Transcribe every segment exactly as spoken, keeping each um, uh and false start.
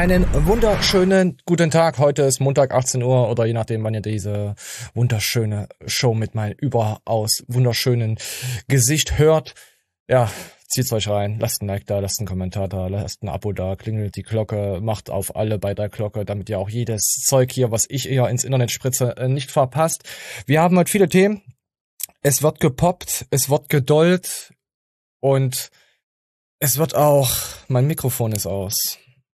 Einen wunderschönen guten Tag. Heute ist Montag achtzehn Uhr oder je nachdem, wann ihr diese wunderschöne Show mit meinem überaus wunderschönen Gesicht hört. Ja, zieht's euch rein. Lasst ein Like da, lasst einen Kommentar da, lasst ein Abo da, klingelt die Glocke, macht auf alle bei der Glocke, damit ihr auch jedes Zeug hier, was ich eher ins Internet spritze, nicht verpasst. Wir haben heute viele Themen. Es wird gepoppt, es wird gedollt und es wird auch... Mein Mikrofon ist aus.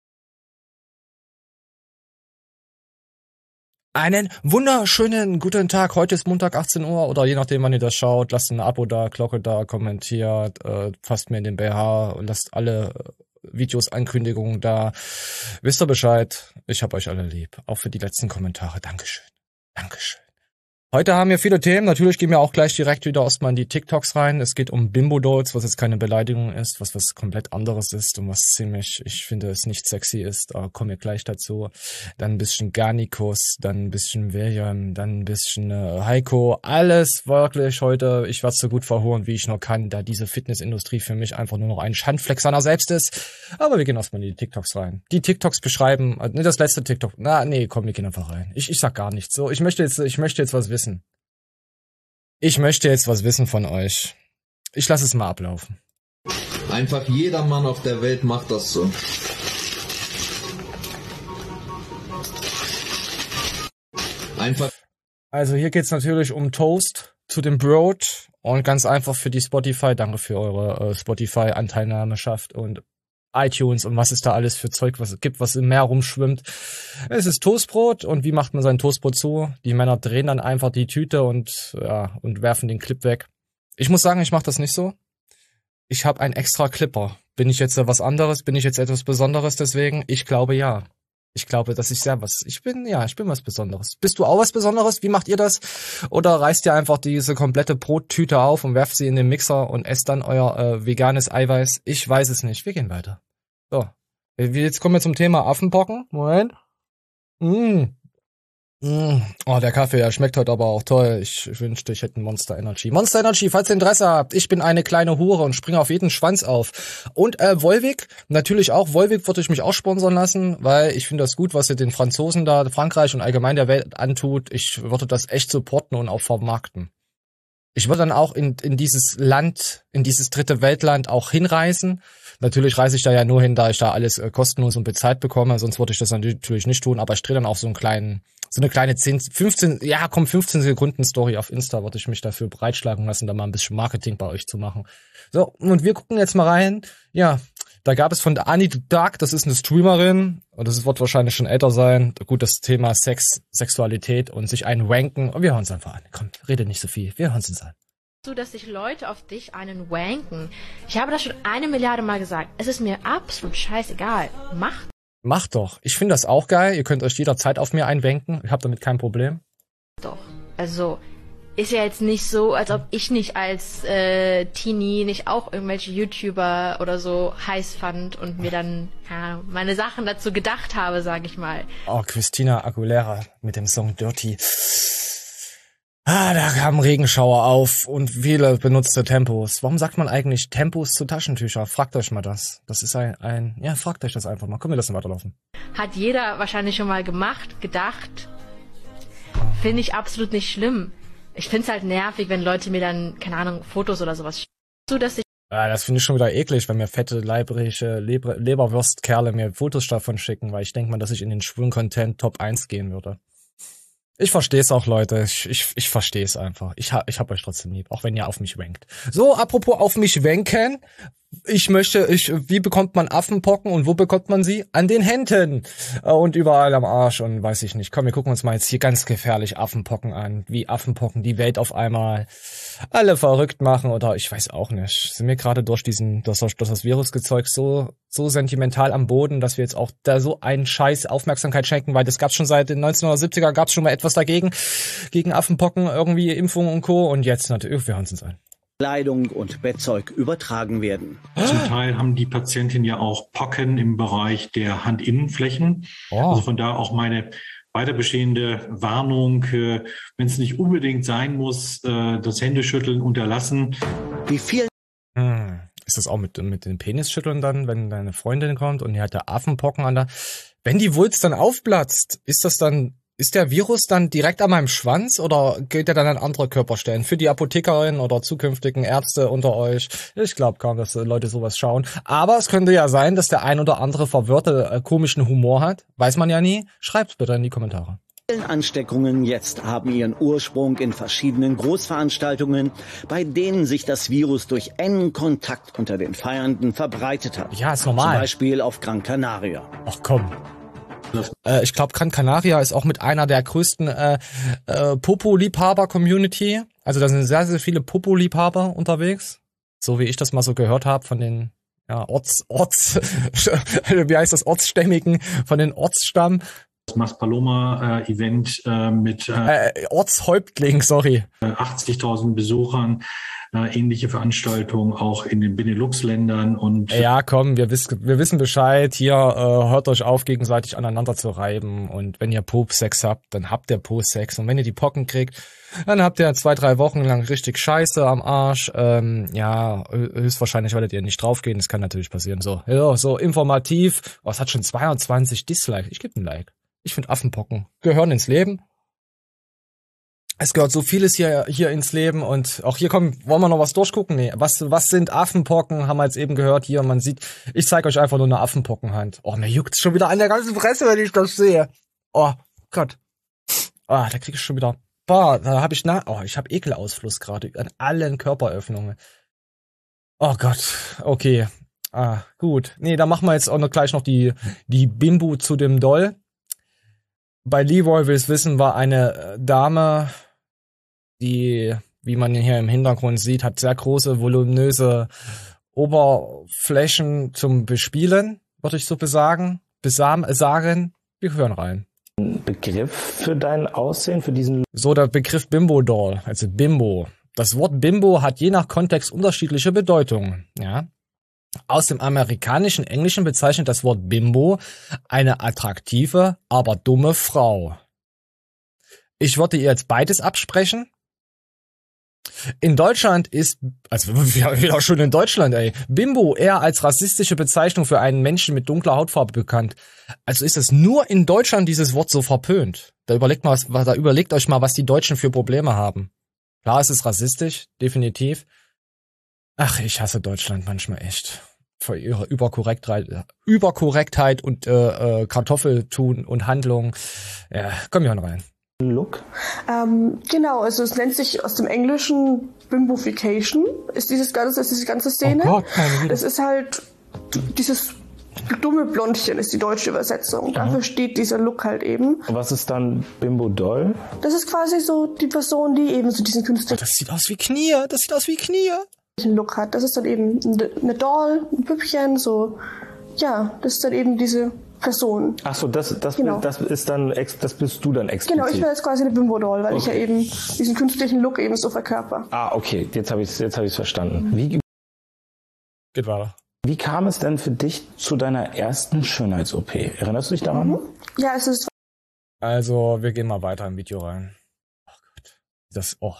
Einen wunderschönen guten Tag. Heute ist Montag achtzehn Uhr oder je nachdem, wann ihr das schaut. Lasst ein Abo da, Glocke da, kommentiert, äh, fasst mir in den B H und lasst alle Videos, Ankündigungen da. Wisst ihr Bescheid? Ich hab euch alle lieb. Auch für die letzten Kommentare. Dankeschön. Dankeschön. Heute haben wir viele Themen. Natürlich gehen wir auch gleich direkt wieder erstmal in die TikToks rein. Es geht um Bimbo-Dolls, was jetzt keine Beleidigung ist, was was komplett anderes ist und was ziemlich, ich finde, es nicht sexy ist. Aber kommen wir gleich dazu. Dann ein bisschen Garnikus, dann ein bisschen William, dann ein bisschen äh, Heiko. Alles wirklich heute. Ich werde so gut verholen, wie ich nur kann, da diese Fitnessindustrie für mich einfach nur noch ein Schandfleck seiner selbst ist. Aber wir gehen erstmal in die TikToks rein. Die TikToks beschreiben, äh, ne, das letzte TikTok. Na, nee, komm, wir gehen einfach rein. Ich, ich sag gar nichts. So, ich möchte jetzt, ich möchte jetzt was wissen. Ich möchte jetzt was wissen von euch. Ich lasse es mal ablaufen. Einfach jeder Mann auf der Welt macht das so. Einfach. Also hier geht's natürlich um Toast zu dem Brot und ganz einfach für die Spotify. Danke für eure äh, Spotify-Anteilnahmeschaft und iTunes und was es da alles für Zeug was es gibt, was im Meer rumschwimmt. Es ist Toastbrot und wie macht man sein Toastbrot zu? Die Männer drehen dann einfach die Tüte und ja und werfen den Clip weg. Ich muss sagen, ich mache das nicht so. Ich habe einen extra Clipper. Bin ich jetzt was anderes? Bin ich jetzt etwas Besonderes deswegen? Ich glaube ja. Ich glaube, dass ich sehr was... Ich bin, ja, ich bin was Besonderes. Bist du auch was Besonderes? Wie macht ihr das? Oder reißt ihr einfach diese komplette Brottüte auf und werft sie in den Mixer und esst dann euer äh, veganes Eiweiß? Ich weiß es nicht. Wir gehen weiter. So. Jetzt kommen wir zum Thema Affenpocken. Moment. Mmh. Mmh. Oh, der Kaffee, der schmeckt heute aber auch toll. Ich, ich wünschte, ich hätte einen Monster Energy. Monster Energy, falls ihr Interesse habt. Ich bin eine kleine Hure und springe auf jeden Schwanz auf. Und äh, Volvic, natürlich auch. Volvic würde ich mich auch sponsern lassen, weil ich finde das gut, was ihr den Franzosen da, Frankreich und allgemein der Welt antut. Ich würde das echt supporten und auch vermarkten. Ich würde dann auch in, in dieses Land, in dieses dritte Weltland auch hinreisen. Natürlich reise ich da ja nur hin, da ich da alles äh, kostenlos und bezahlt bekomme. Sonst würde ich das natürlich nicht tun. Aber ich drehe dann auch so einen kleinen, so eine kleine zehn, fünfzehn, ja komm, fünfzehn Sekunden Story auf Insta, würde ich mich dafür breitschlagen lassen, da mal ein bisschen Marketing bei euch zu machen. So, und wir gucken jetzt mal rein. Ja, da gab es von der Annie the Dark, das ist eine Streamerin. Und das wird wahrscheinlich schon älter sein. Gut, das Thema Sex, Sexualität und sich einen wanken. Und wir hören uns einfach an. Komm, rede nicht so viel. Wir hören uns an. So, dass sich Leute auf dich einen wanken. Ich habe das schon eine Milliarde Mal gesagt. Es ist mir absolut scheißegal. Macht. Macht doch. Ich finde das auch geil. Ihr könnt euch jederzeit auf mir einwenken. Ich habe damit kein Problem. Doch. Also, ist ja jetzt nicht so, als ob ich nicht als äh, Teenie nicht auch irgendwelche YouTuber oder so heiß fand und mir dann ja, meine Sachen dazu gedacht habe, sag ich mal. Oh, Christina Aguilera mit dem Song Dirty. Ah, da kamen Regenschauer auf und viele benutzte Tempos. Warum sagt man eigentlich Tempos zu Taschentücher? Fragt euch mal das. Das ist ein, ein ja, fragt euch das einfach mal. Können wir das denn weiterlaufen? Hat jeder wahrscheinlich schon mal gemacht, gedacht. Finde ich absolut nicht schlimm. Ich find's halt nervig, wenn Leute mir dann, keine Ahnung, Fotos oder sowas schicken. So, dass ich Ah, das finde ich schon wieder eklig, wenn mir fette, leibrische Leber Leberwurstkerle mir Fotos davon schicken, weil ich denke mal, dass ich in den schwulen Content Top eins gehen würde. Ich versteh's auch, Leute. Ich, ich, ich versteh's einfach. Ich hab, ich hab euch trotzdem lieb, auch wenn ihr auf mich wankt. So, apropos auf mich wanken. Ich möchte, ich, wie bekommt man Affenpocken und wo bekommt man sie? An den Händen und überall am Arsch und weiß ich nicht. Komm, wir gucken uns mal jetzt hier ganz gefährlich Affenpocken an. Wie Affenpocken die Welt auf einmal alle verrückt machen oder ich weiß auch nicht. Sind wir gerade durch diesen, durch, durch das Virusgezeug so, so sentimental am Boden, dass wir jetzt auch da so einen Scheiß Aufmerksamkeit schenken, weil das gab's schon seit den neunzehnhundertsiebziger, gab's schon mal etwas dagegen, gegen Affenpocken, irgendwie Impfung und Co. Und jetzt natürlich, wir hören uns an. Kleidung und Bettzeug übertragen werden. Zum Teil haben die Patientinnen ja auch Pocken im Bereich der Handinnenflächen. Oh. Also von da auch meine weiter bestehende Warnung, äh, wenn es nicht unbedingt sein muss, äh, das Händeschütteln unterlassen. Wie viel? Hm. Ist das auch mit, mit den Penisschütteln dann, wenn deine Freundin kommt und die hat da Affenpocken an der... Wenn die Wulst dann aufplatzt, ist das dann, ist der Virus dann direkt an meinem Schwanz oder geht der dann an andere Körperstellen? Für die Apothekerin oder zukünftigen Ärzte unter euch? Ich glaube kaum, dass Leute sowas schauen. Aber es könnte ja sein, dass der ein oder andere verwirrte, äh, komischen Humor hat. Weiß man ja nie. Schreibt's bitte in die Kommentare. Ansteckungen jetzt haben ihren Ursprung in verschiedenen Großveranstaltungen, bei denen sich das Virus durch engen Kontakt unter den Feiernden verbreitet hat. Ja, ist normal. Zum Beispiel auf Gran Canaria. Ach komm. Äh, ich glaube, Gran Canaria ist auch mit einer der größten äh, äh, Popo-Liebhaber-Community. Also da sind sehr, sehr viele Popo-Liebhaber unterwegs. So wie ich das mal so gehört habe von den ja, Orts, Orts, wie heißt das, Ortsstämmigen, von den Ortsstamm. Das Maspaloma-Event äh, mit äh, äh, Ortshäuptling, sorry. achtzigtausend Besuchern, äh, ähnliche Veranstaltungen auch in den Benelux-Ländern und ja, komm, wir wissen wir wissen Bescheid. Hier äh, hört euch auf, gegenseitig aneinander zu reiben und wenn ihr Poop-Sex habt, dann habt ihr Po-Sex und wenn ihr die Pocken kriegt, dann habt ihr zwei, drei Wochen lang richtig Scheiße am Arsch. Ähm, ja, höchstwahrscheinlich werdet ihr nicht draufgehen. Das kann natürlich passieren. So, ja, so informativ. Oh, es hat schon zweiundzwanzig Dislikes. Ich gebe ein Like. Ich finde Affenpocken gehören ins Leben. Es gehört so vieles hier hier ins Leben und auch hier kommen, wollen wir noch was durchgucken? Nee, was was sind Affenpocken? Haben wir jetzt eben gehört hier, man sieht, ich zeige euch einfach nur eine Affenpockenhand. Oh, mir juckt's schon wieder an der ganzen Fresse, wenn ich das sehe. Oh Gott. Ah, da krieg ich schon wieder, boah, da habe ich na, oh, ich habe Ekelausfluss gerade an allen Körperöffnungen. Oh Gott. Okay. Ah, gut. Nee, da machen wir jetzt auch noch gleich noch die die Bimbo zu dem Doll. Bei Leroy will's wissen, war eine Dame, die, wie man hier im Hintergrund sieht, hat sehr große, voluminöse Oberflächen zum Bespielen, würde ich so besagen, besam, sagen. Wir hören rein. Begriff für dein Aussehen, für diesen... So, der Begriff Bimbo-Doll, also Bimbo. Das Wort Bimbo hat je nach Kontext unterschiedliche Bedeutungen, ja. Aus dem amerikanischen Englischen bezeichnet das Wort Bimbo eine attraktive, aber dumme Frau. Ich würde ihr jetzt beides absprechen. In Deutschland ist, also wieder schon in Deutschland, ey, Bimbo eher als rassistische Bezeichnung für einen Menschen mit dunkler Hautfarbe bekannt. Also ist es nur in Deutschland dieses Wort so verpönt. Da überlegt mal, da überlegt euch mal, was die Deutschen für Probleme haben. Klar, es ist rassistisch, definitiv. Ach, ich hasse Deutschland manchmal echt. Vor ihrer Überkorrektheit, Überkorrektheit und äh, äh, Kartoffeltun und Handlung. Ja, komm hier rein. Look? Ähm, genau, also es nennt sich aus dem Englischen Bimbofication, ist dieses ganze, ist diese ganze Szene. Oh Gott, keine Wieder. Es ist halt dieses dumme Blondchen ist die deutsche Übersetzung. Dafür steht dieser Look halt eben. Was ist dann Bimbo Doll? Das ist quasi so die Person, die eben so diesen künstlichen Oh, das sieht aus wie Knie, das sieht aus wie Knie. Look hat. Das ist dann eben eine Doll, ein Püppchen, so. Ja, das ist dann eben diese Person. Ach so, das, das, genau. das ist dann, das bist du dann explizit. Genau, ich bin jetzt quasi eine Bimbo-Doll, weil okay. ich ja eben diesen künstlichen Look eben so verkörper. Ah, okay, jetzt habe ich es jetzt hab ich's verstanden. Wie, Geht weiter. Wie kam es denn für dich zu deiner ersten Schönheits-O P? Erinnerst du dich daran? Mhm. Ja, es ist... Also, wir gehen mal weiter im Video rein. Oh Gott. Das, oh.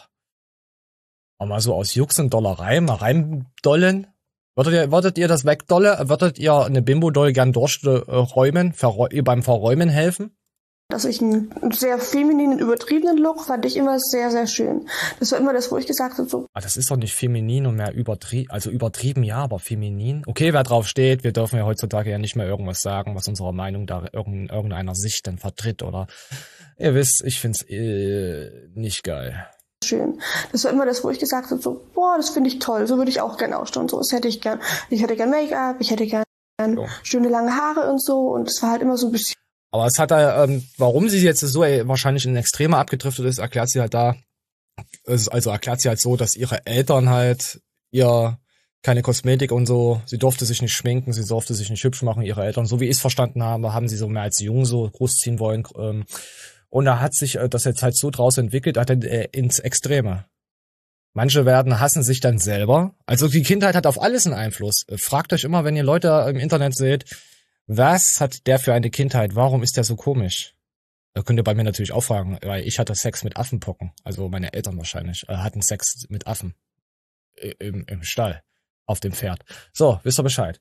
Aber mal so aus Jux und Dollerei, mal reindollen. Würdet ihr, würdet ihr das wegdolle? Würdet ihr eine Bimbo-Doll gern durchräumen, verräu- beim Verräumen helfen? Dass ich einen sehr femininen, übertriebenen Look fand ich immer sehr, sehr schön. Das war immer das, wo ich gesagt habe, so. Ah, das ist doch nicht feminin und mehr übertrieben, also übertrieben ja, aber feminin. Okay, wer drauf steht, wir dürfen ja heutzutage ja nicht mehr irgendwas sagen, was unserer Meinung da irgend, irgendeiner Sicht dann vertritt, oder? Ihr wisst, ich find's äh, nicht geil. Schön. Das war immer das, wo ich gesagt habe, so, boah, das finde ich toll, so würde ich auch gern ausschauen, so, das hätte ich gern. Ich hätte gern Make-up, ich hätte gern so. Schöne lange Haare und so, und es war halt immer so ein bisschen. Aber es hat da, ähm, warum sie jetzt so ey, wahrscheinlich in Extreme abgedriftet ist, erklärt sie halt da, also erklärt sie halt so, dass ihre Eltern halt ihr keine Kosmetik und so, sie durfte sich nicht schminken, sie durfte sich nicht hübsch machen, ihre Eltern, so wie ich es verstanden habe, haben sie so mehr als Jung so großziehen wollen, ähm, und da hat sich das jetzt halt so draus entwickelt, hat äh, ins Extreme. Manche werden hassen sich dann selber. Also die Kindheit hat auf alles einen Einfluss. Fragt euch immer, wenn ihr Leute im Internet seht, was hat der für eine Kindheit? Warum ist der so komisch? Da könnt ihr bei mir natürlich auch fragen, weil ich hatte Sex mit Affenpocken. Also meine Eltern wahrscheinlich äh, hatten Sex mit Affen. Im, im Stall. Auf dem Pferd. So, wisst ihr Bescheid.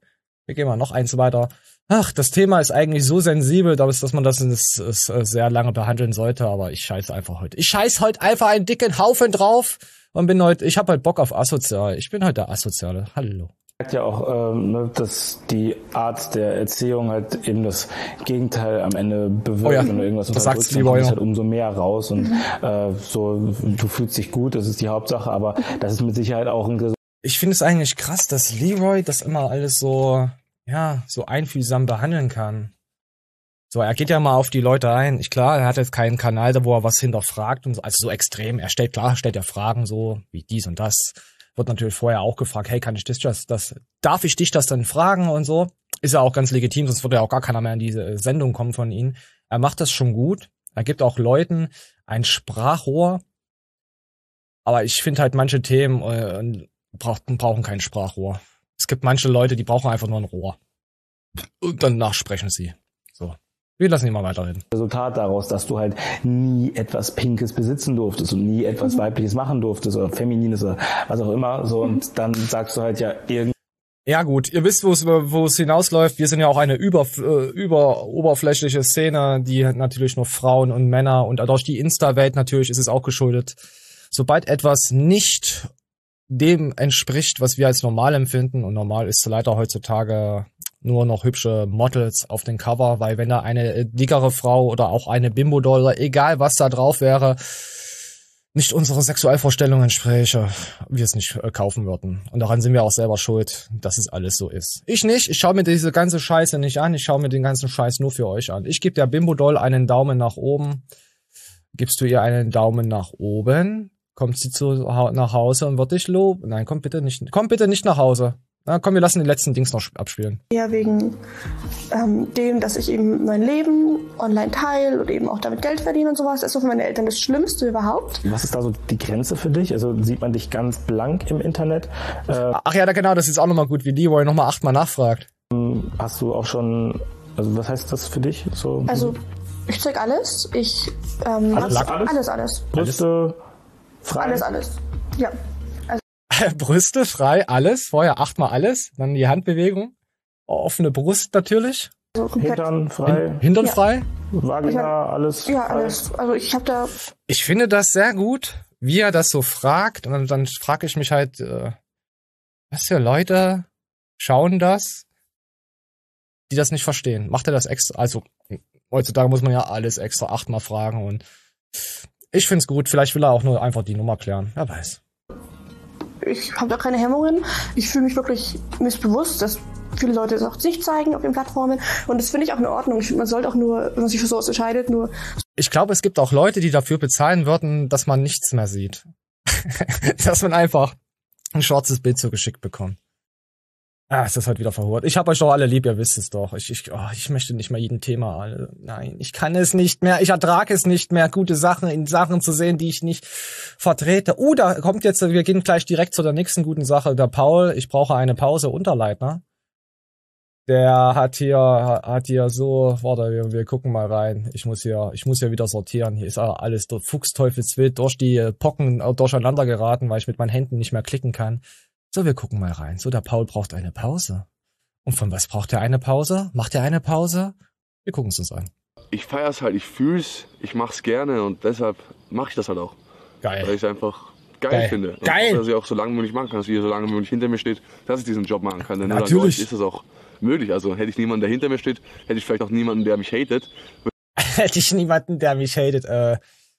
Wir gehen mal noch eins weiter. Ach, das Thema ist eigentlich so sensibel, dass man das, das, das sehr lange behandeln sollte, aber ich scheiße einfach heute. Ich scheiß heute einfach einen dicken Haufen drauf und bin heute, ich habe halt Bock auf asozial. Ich bin heute der Asoziale. Hallo. Sagt ja auch, ähm, ne, dass die Art der Erziehung halt eben das Gegenteil am Ende bewirkt, oh ja, wenn du irgendwas unterdrückst, dann kommst halt umso mehr raus und äh, so, du fühlst dich gut, das ist die Hauptsache, aber das ist mit Sicherheit auch ein... Ich finde es eigentlich krass, dass Leroy das immer alles so, ja, so einfühlsam behandeln kann. So, er geht ja mal auf die Leute ein. Ich klar, er hat jetzt keinen Kanal, da wo er was hinterfragt und so, also so extrem. Er stellt, klar, stellt ja Fragen so, wie dies und das. Wird natürlich vorher auch gefragt, hey, kann ich das, das, das, darf ich dich das dann fragen und so? Ist ja auch ganz legitim, sonst würde ja auch gar keiner mehr in diese Sendung kommen von ihm. Er macht das schon gut. Er gibt auch Leuten ein Sprachrohr. Aber ich finde halt, manche Themen äh, brauchen, brauchen kein Sprachrohr. Es gibt manche Leute, die brauchen einfach nur ein Rohr. Und danach sprechen sie. So. Wir lassen ihn mal weiterreden. Resultat daraus, dass du halt nie etwas Pinkes besitzen durftest und nie etwas Weibliches machen durftest oder Feminines oder was auch immer. So, und dann sagst du halt ja irgendwie. Ja gut, ihr wisst, wo es wo es hinausläuft. Wir sind ja auch eine über, äh, über oberflächliche Szene, die natürlich nur Frauen und Männer und durch die Insta-Welt natürlich ist es auch geschuldet. Sobald etwas nicht dem entspricht, was wir als normal empfinden, und normal ist leider heutzutage nur noch hübsche Models auf den Cover, weil wenn da eine dickere Frau oder auch eine Bimbo-Doll oder egal was da drauf wäre, nicht unsere Sexualvorstellungen entspräche, wir es nicht äh, kaufen würden. Und daran sind wir auch selber schuld, dass es alles so ist. Ich nicht, ich schaue mir diese ganze Scheiße nicht an, ich schaue mir den ganzen Scheiß nur für euch an. Ich gebe der Bimbo-Doll einen Daumen nach oben. Gibst du ihr einen Daumen nach oben, kommt sie zu, nach Hause und wird dich loben. Nein, komm bitte nicht, komm bitte nicht nach Hause. Na komm, wir lassen die letzten Dings noch abspielen. Ja, wegen ähm, dem, dass ich eben mein Leben online teile und eben auch damit Geld verdiene und sowas. Das ist so für meine Eltern das Schlimmste überhaupt. Was ist da so die Grenze für dich? Also sieht man dich ganz blank im Internet? Äh, Ach ja, da genau, das ist auch nochmal gut, wie Leroy nochmal achtmal nachfragt. Hast du auch schon, also was heißt das für dich? So, also ich zeig alles. Ich ähm, alles, alles, alles, alles. Brüste, frei? Alles, alles. Ja. Brüste frei, alles, vorher achtmal alles, dann die Handbewegung, offene Brust natürlich. Also Hintern frei. Hin Hintern ja. frei. Vagina, hab, alles Ja, frei. alles. Also ich habe da... Ich finde das sehr gut, wie er das so fragt. Und dann, dann frage ich mich halt, äh, was für Leute schauen das, die das nicht verstehen. Macht er das extra? Also heutzutage muss man ja alles extra achtmal fragen. Und ich find's gut. Vielleicht will er auch nur einfach die Nummer klären. Wer weiß. Ich habe da keine Hemmungen. Ich fühle mich wirklich missbewusst, dass viele Leute es auch nicht zeigen auf den Plattformen. Und das finde ich auch in Ordnung. Ich finde, man sollte auch nur, wenn man sich für sowas entscheidet, nur... Ich glaube, es gibt auch Leute, die dafür bezahlen würden, dass man nichts mehr sieht. Dass man einfach ein schwarzes Bild zugeschickt bekommt. Ah, ist das heute wieder verhurt. Ich hab euch doch alle lieb, ihr wisst es doch. Ich, ich, oh, ich möchte nicht mal jeden Thema alle. Nein, ich kann es nicht mehr. Ich ertrage es nicht mehr, gute Sachen in Sachen zu sehen, die ich nicht vertrete. Uh, da kommt jetzt, wir gehen gleich direkt zu der nächsten guten Sache. Der Paul, ich brauche eine Pause, Unterleitner. Der hat hier, hat hier so, warte, wir, wir gucken mal rein. Ich muss hier, ich muss hier wieder sortieren. Hier ist alles durch Fuchsteufelswild durch die Pocken durcheinander geraten, weil ich mit meinen Händen nicht mehr klicken kann. So, wir gucken mal rein. So, der Paul braucht eine Pause. Und von was braucht er eine Pause? Macht er eine Pause? Wir gucken es uns an. Ich feier's halt, ich fühl's, ich mach's gerne und deshalb mache ich das halt auch. Geil. Weil ich es einfach geil, geil. finde. Und geil. dass ich auch so lange wie möglich machen kann, dass ich so lange wie möglich hinter mir steht, dass ich diesen Job machen kann. Denn natürlich nur dadurch ist es auch möglich. Also hätte ich niemanden, der hinter mir steht, hätte ich vielleicht auch niemanden, der mich hatet. Hätte ich niemanden, der mich hatet. Äh,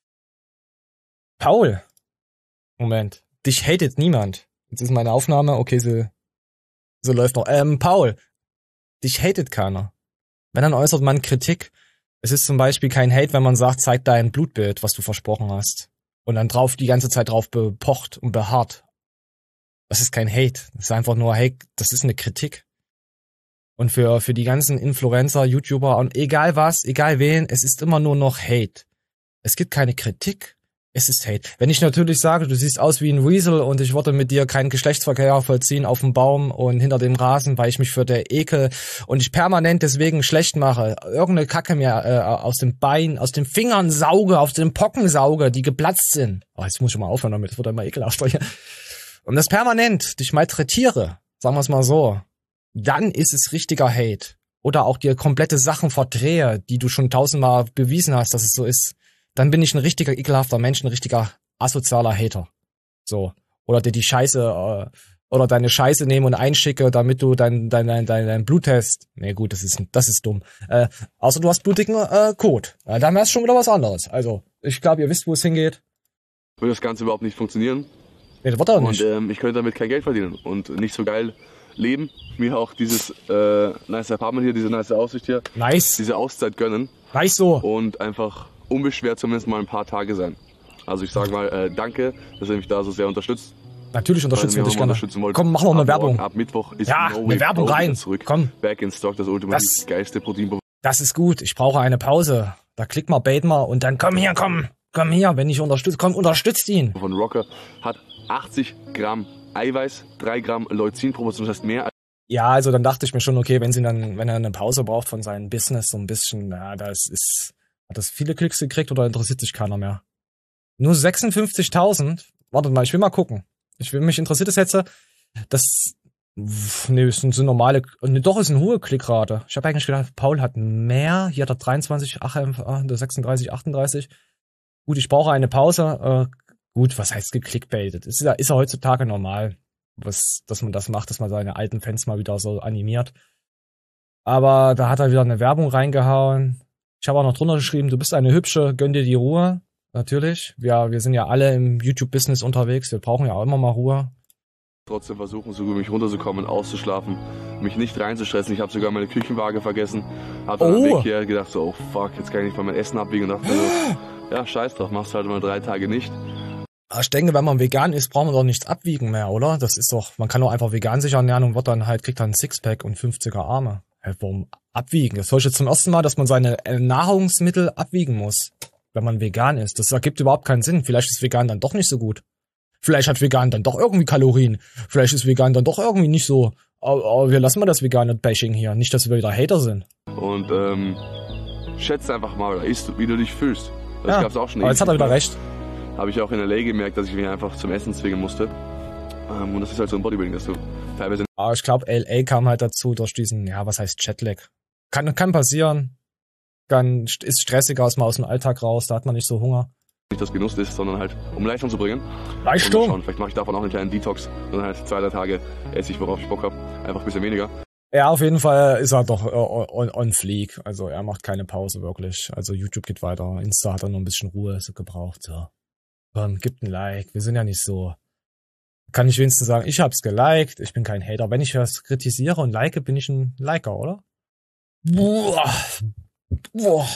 Paul. Moment. Dich hatet niemand. Jetzt ist meine Aufnahme, okay, so, so läuft noch. Ähm, Paul, dich hatet keiner. Wenn, dann äußert man Kritik. Es ist zum Beispiel kein Hate, wenn man sagt, zeig dein Blutbild, was du versprochen hast. Und dann drauf, die ganze Zeit drauf bepocht und beharrt. Das ist kein Hate. Das ist einfach nur, hey, das ist eine Kritik. Und für, für die ganzen Influencer, YouTuber und egal was, egal wen, es ist immer nur noch Hate. Es gibt keine Kritik. Es ist Hate. Wenn ich natürlich sage, du siehst aus wie ein Weasel und ich würde mit dir keinen Geschlechtsverkehr vollziehen auf dem Baum und hinter dem Rasen, weil ich mich für der ekel und ich permanent deswegen schlecht mache, irgendeine Kacke mir äh, aus dem Bein, aus den Fingern sauge, aus den Pocken sauge, die geplatzt sind. Oh, jetzt muss ich mal aufhören damit, das wird immer ekelhaft. Und das permanent dich malträtiere, sagen wir es mal so, dann ist es richtiger Hate. Oder auch dir komplette Sachen verdrehe, die du schon tausendmal bewiesen hast, dass es so ist. Dann bin ich ein richtiger ekelhafter Mensch, ein richtiger asozialer Hater. So. Oder dir die Scheiße, äh, oder deine Scheiße nehme und einschicke, damit du dein, dein, dein, dein, dein Bluttest. Nee, gut, das ist, das ist dumm. Äh, außer du hast blutigen, äh, Code. Ja, dann wär's schon wieder was anderes. Also, ich glaube, ihr wisst, wo es hingeht. Würde das Ganze überhaupt nicht funktionieren. Nee, das wird auch nicht. Und, ähm, ich könnte damit kein Geld verdienen und nicht so geil leben. Mir auch dieses, äh, nice Apartment hier, diese nice Aussicht hier. Nice. Diese Auszeit gönnen. Nice so. Und einfach unbeschwert zumindest mal ein paar Tage sein. Also ich sage mal, äh, danke, dass ihr mich da so sehr unterstützt. Natürlich unterstützen wir dich gerne. Komm, mach noch eine Werbung. Ab Mittwoch ist ja, No eine Werbung rein. Zurück. Komm. Back in Stock, das ultimativ das, geilste Protein. Das ist gut. Ich brauche eine Pause. Da klick mal, bait mal und dann komm hier, komm. Komm hier, wenn ich unterstütze. Komm, unterstützt ihn. Von Rocker hat achtzig Gramm Eiweiß, drei Gramm Leucin pro Portion, das heißt mehr als. Ja, also dann dachte ich mir schon, okay, wenn sie dann, wenn er eine Pause braucht von seinem Business, so ein bisschen, na, das ist, hat das viele Klicks gekriegt oder interessiert sich keiner mehr? Nur sechsundfünfzigtausend? Wartet mal, ich will mal gucken. Ich will, mich interessiert es jetzt, das, nee, ist eine normale, nee, doch, ist eine hohe Klickrate. Ich habe eigentlich gedacht, Paul hat mehr, hier hat er dreiundzwanzig, ach, sechsunddreißig, achtunddreißig. Gut, ich brauche eine Pause, äh, gut, was heißt geklickbaitet? Ist ja, ist ja heutzutage normal, was, dass man das macht, dass man seine alten Fans mal wieder so animiert. Aber da hat er wieder eine Werbung reingehauen. Ich habe auch noch drunter geschrieben, du bist eine Hübsche, gönn dir die Ruhe. Natürlich. Wir, wir sind ja alle im YouTube-Business unterwegs. Wir brauchen ja auch immer mal Ruhe. Trotzdem versuchen, so gut mich runterzukommen, auszuschlafen, mich nicht reinzustressen. Ich habe sogar meine Küchenwaage vergessen. Hab dann oh. am Weg hier gedacht so, oh fuck, jetzt kann ich nicht mal mein Essen abwiegen. Und dachte so, ja, scheiß drauf, machst halt mal drei Tage nicht. Ich denke, wenn man vegan ist, braucht man doch nichts abwiegen mehr, oder? Das ist doch, man kann doch einfach vegan sich ernähren und wird dann halt, kriegt dann ein Sixpack und fünfziger Arme. Hey, warum abwiegen? Das höre ich jetzt zum ersten Mal, dass man seine Nahrungsmittel abwiegen muss, wenn man vegan ist. Das ergibt überhaupt keinen Sinn. Vielleicht ist vegan dann doch nicht so gut. Vielleicht hat vegan dann doch irgendwie Kalorien. Vielleicht ist vegan dann doch irgendwie nicht so. Aber, aber wir lassen mal das vegane Bashing hier. Nicht, dass wir wieder Hater sind. Und ähm, schätze einfach mal, isst, wie du dich fühlst. Das ja, gab's auch schon. Aber jetzt hat er wieder recht. Habe ich auch in L A gemerkt, dass ich mich einfach zum Essen zwingen musste. Ähm, und das ist halt so ein Bodybuilding, dass du teilweise... Aber ich glaube, L A kam halt dazu durch diesen, ja, was heißt Jetlag. Kann, kann passieren. Kann, ist stressiger, ist mal aus dem Alltag raus, da hat man nicht so Hunger. Nicht das Genuss ist, sondern halt, um Leistung zu bringen. Leistung? Vielleicht mache ich davon auch einen kleinen Detox. Und halt zwei, drei Tage esse ich, worauf ich Bock habe. Einfach ein bisschen weniger. Ja, auf jeden Fall ist er doch on, on fleek. Also er macht keine Pause wirklich. Also YouTube geht weiter. Insta hat er noch ein bisschen Ruhe gebraucht. So. Komm, gibt ein Like. Wir sind ja nicht so. Kann ich wenigstens sagen, ich hab's geliked. Ich bin kein Hater. Wenn ich was kritisiere und like, bin ich ein Liker, oder? Boah. Boah.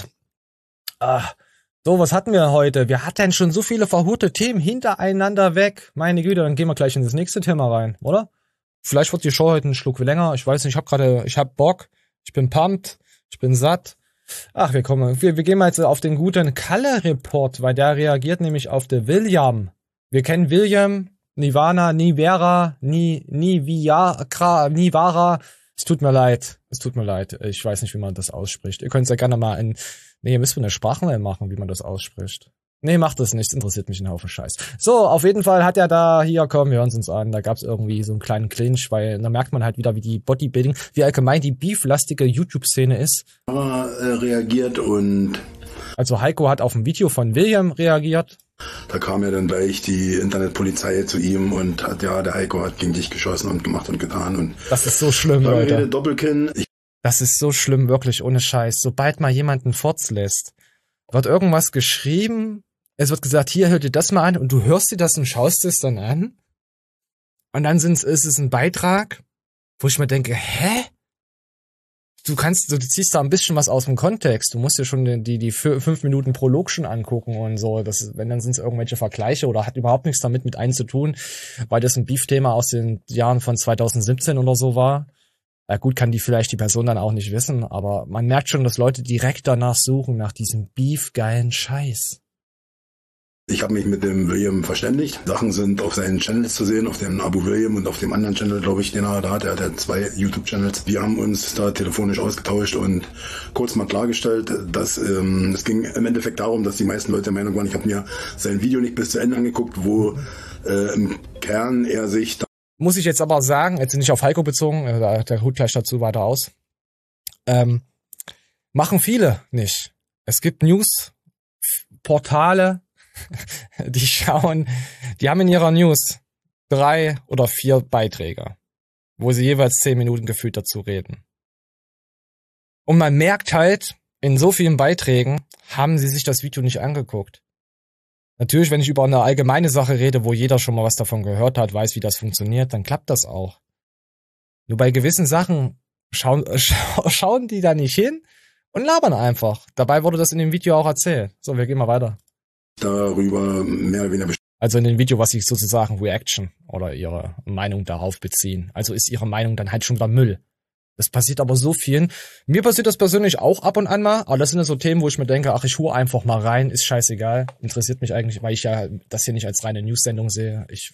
Ah. So, was hatten wir heute? Wir hatten schon so viele verhurte Themen hintereinander weg. Meine Güte, dann gehen wir gleich in das nächste Thema rein, oder? Vielleicht wird die Show heute einen Schluck länger. Ich weiß nicht, ich hab gerade, ich hab Bock. Ich bin pumped. Ich bin satt. Ach, wir kommen, wir, wir gehen mal jetzt auf den guten Kalle-Report, weil der reagiert nämlich auf den William. Wir kennen William, Nirvana, Nivera, Ni, Niviara, Nivara. Es tut mir leid. Es tut mir leid. Ich weiß nicht, wie man das ausspricht. Ihr könnt es ja gerne mal in, nee, ihr müsst mir eine Sprachmail machen, wie man das ausspricht. Nee, macht das nicht. Es interessiert mich ein Haufen Scheiß. So, auf jeden Fall hat er da, hier, komm, wir hören uns an. Da gab's irgendwie so einen kleinen Clinch, weil da merkt man halt wieder, wie die Bodybuilding, wie allgemein die beeflastige YouTube-Szene ist. Aber äh, reagiert und... Also Heiko hat auf ein Video von William reagiert. Da kam ja dann gleich die Internetpolizei zu ihm und hat, ja, der Heiko hat gegen dich geschossen und gemacht und getan. Und das ist so schlimm, Leute. Doppelkinn. Ich das ist so schlimm, wirklich, ohne Scheiß. Sobald mal jemanden Furz lässt, wird irgendwas geschrieben, es wird gesagt, hier, hör dir das mal an, und du hörst dir das und schaust es dann an. Und dann sind's, ist es ein Beitrag, wo ich mir denke, hä? Du kannst, du ziehst da ein bisschen was aus dem Kontext. Du musst dir schon die, die, die fünf Minuten Prolog schon angucken und so. Das, wenn, dann sind es irgendwelche Vergleiche oder hat überhaupt nichts damit mit einem zu tun, weil das ein Beef-Thema aus den Jahren von zweitausendsiebzehn oder so war. Ja gut, kann die vielleicht die Person dann auch nicht wissen, aber man merkt schon, dass Leute direkt danach suchen, nach diesem Beef-geilen Scheiß. Ich habe mich mit dem William verständigt. Sachen sind auf seinen Channels zu sehen, auf dem Abu William und auf dem anderen Channel, glaube ich, den er da hat. Er hat ja zwei YouTube-Channels. Wir haben uns da telefonisch ausgetauscht und kurz mal klargestellt, dass ähm, es ging im Endeffekt darum, dass die meisten Leute der Meinung waren, ich habe mir sein Video nicht bis zu Ende angeguckt, wo äh, im Kern er sich muss ich jetzt aber sagen, jetzt nicht auf Heiko bezogen, der, der holt gleich dazu weiter aus, ähm, machen viele nicht. Es gibt News-Portale, die schauen, die haben in ihrer News drei oder vier Beiträge, wo sie jeweils zehn Minuten gefühlt dazu reden. Und man merkt halt, in so vielen Beiträgen haben sie sich das Video nicht angeguckt. Natürlich, wenn ich über eine allgemeine Sache rede, wo jeder schon mal was davon gehört hat, weiß, wie das funktioniert, dann klappt das auch. Nur bei gewissen Sachen schauen, scha- schauen die da nicht hin und labern einfach. Dabei wurde das in dem Video auch erzählt. So, wir gehen mal weiter. Darüber mehr oder weniger. Also in dem Video, was sie sozusagen Reaction oder ihre Meinung darauf beziehen. Also ist ihre Meinung dann halt schon wieder Müll. Das passiert aber so vielen. Mir passiert das persönlich auch ab und an mal, aber das sind ja so Themen, wo ich mir denke, ach, ich hole einfach mal rein, ist scheißegal. Interessiert mich eigentlich, weil ich ja das hier nicht als reine News-Sendung sehe. Ich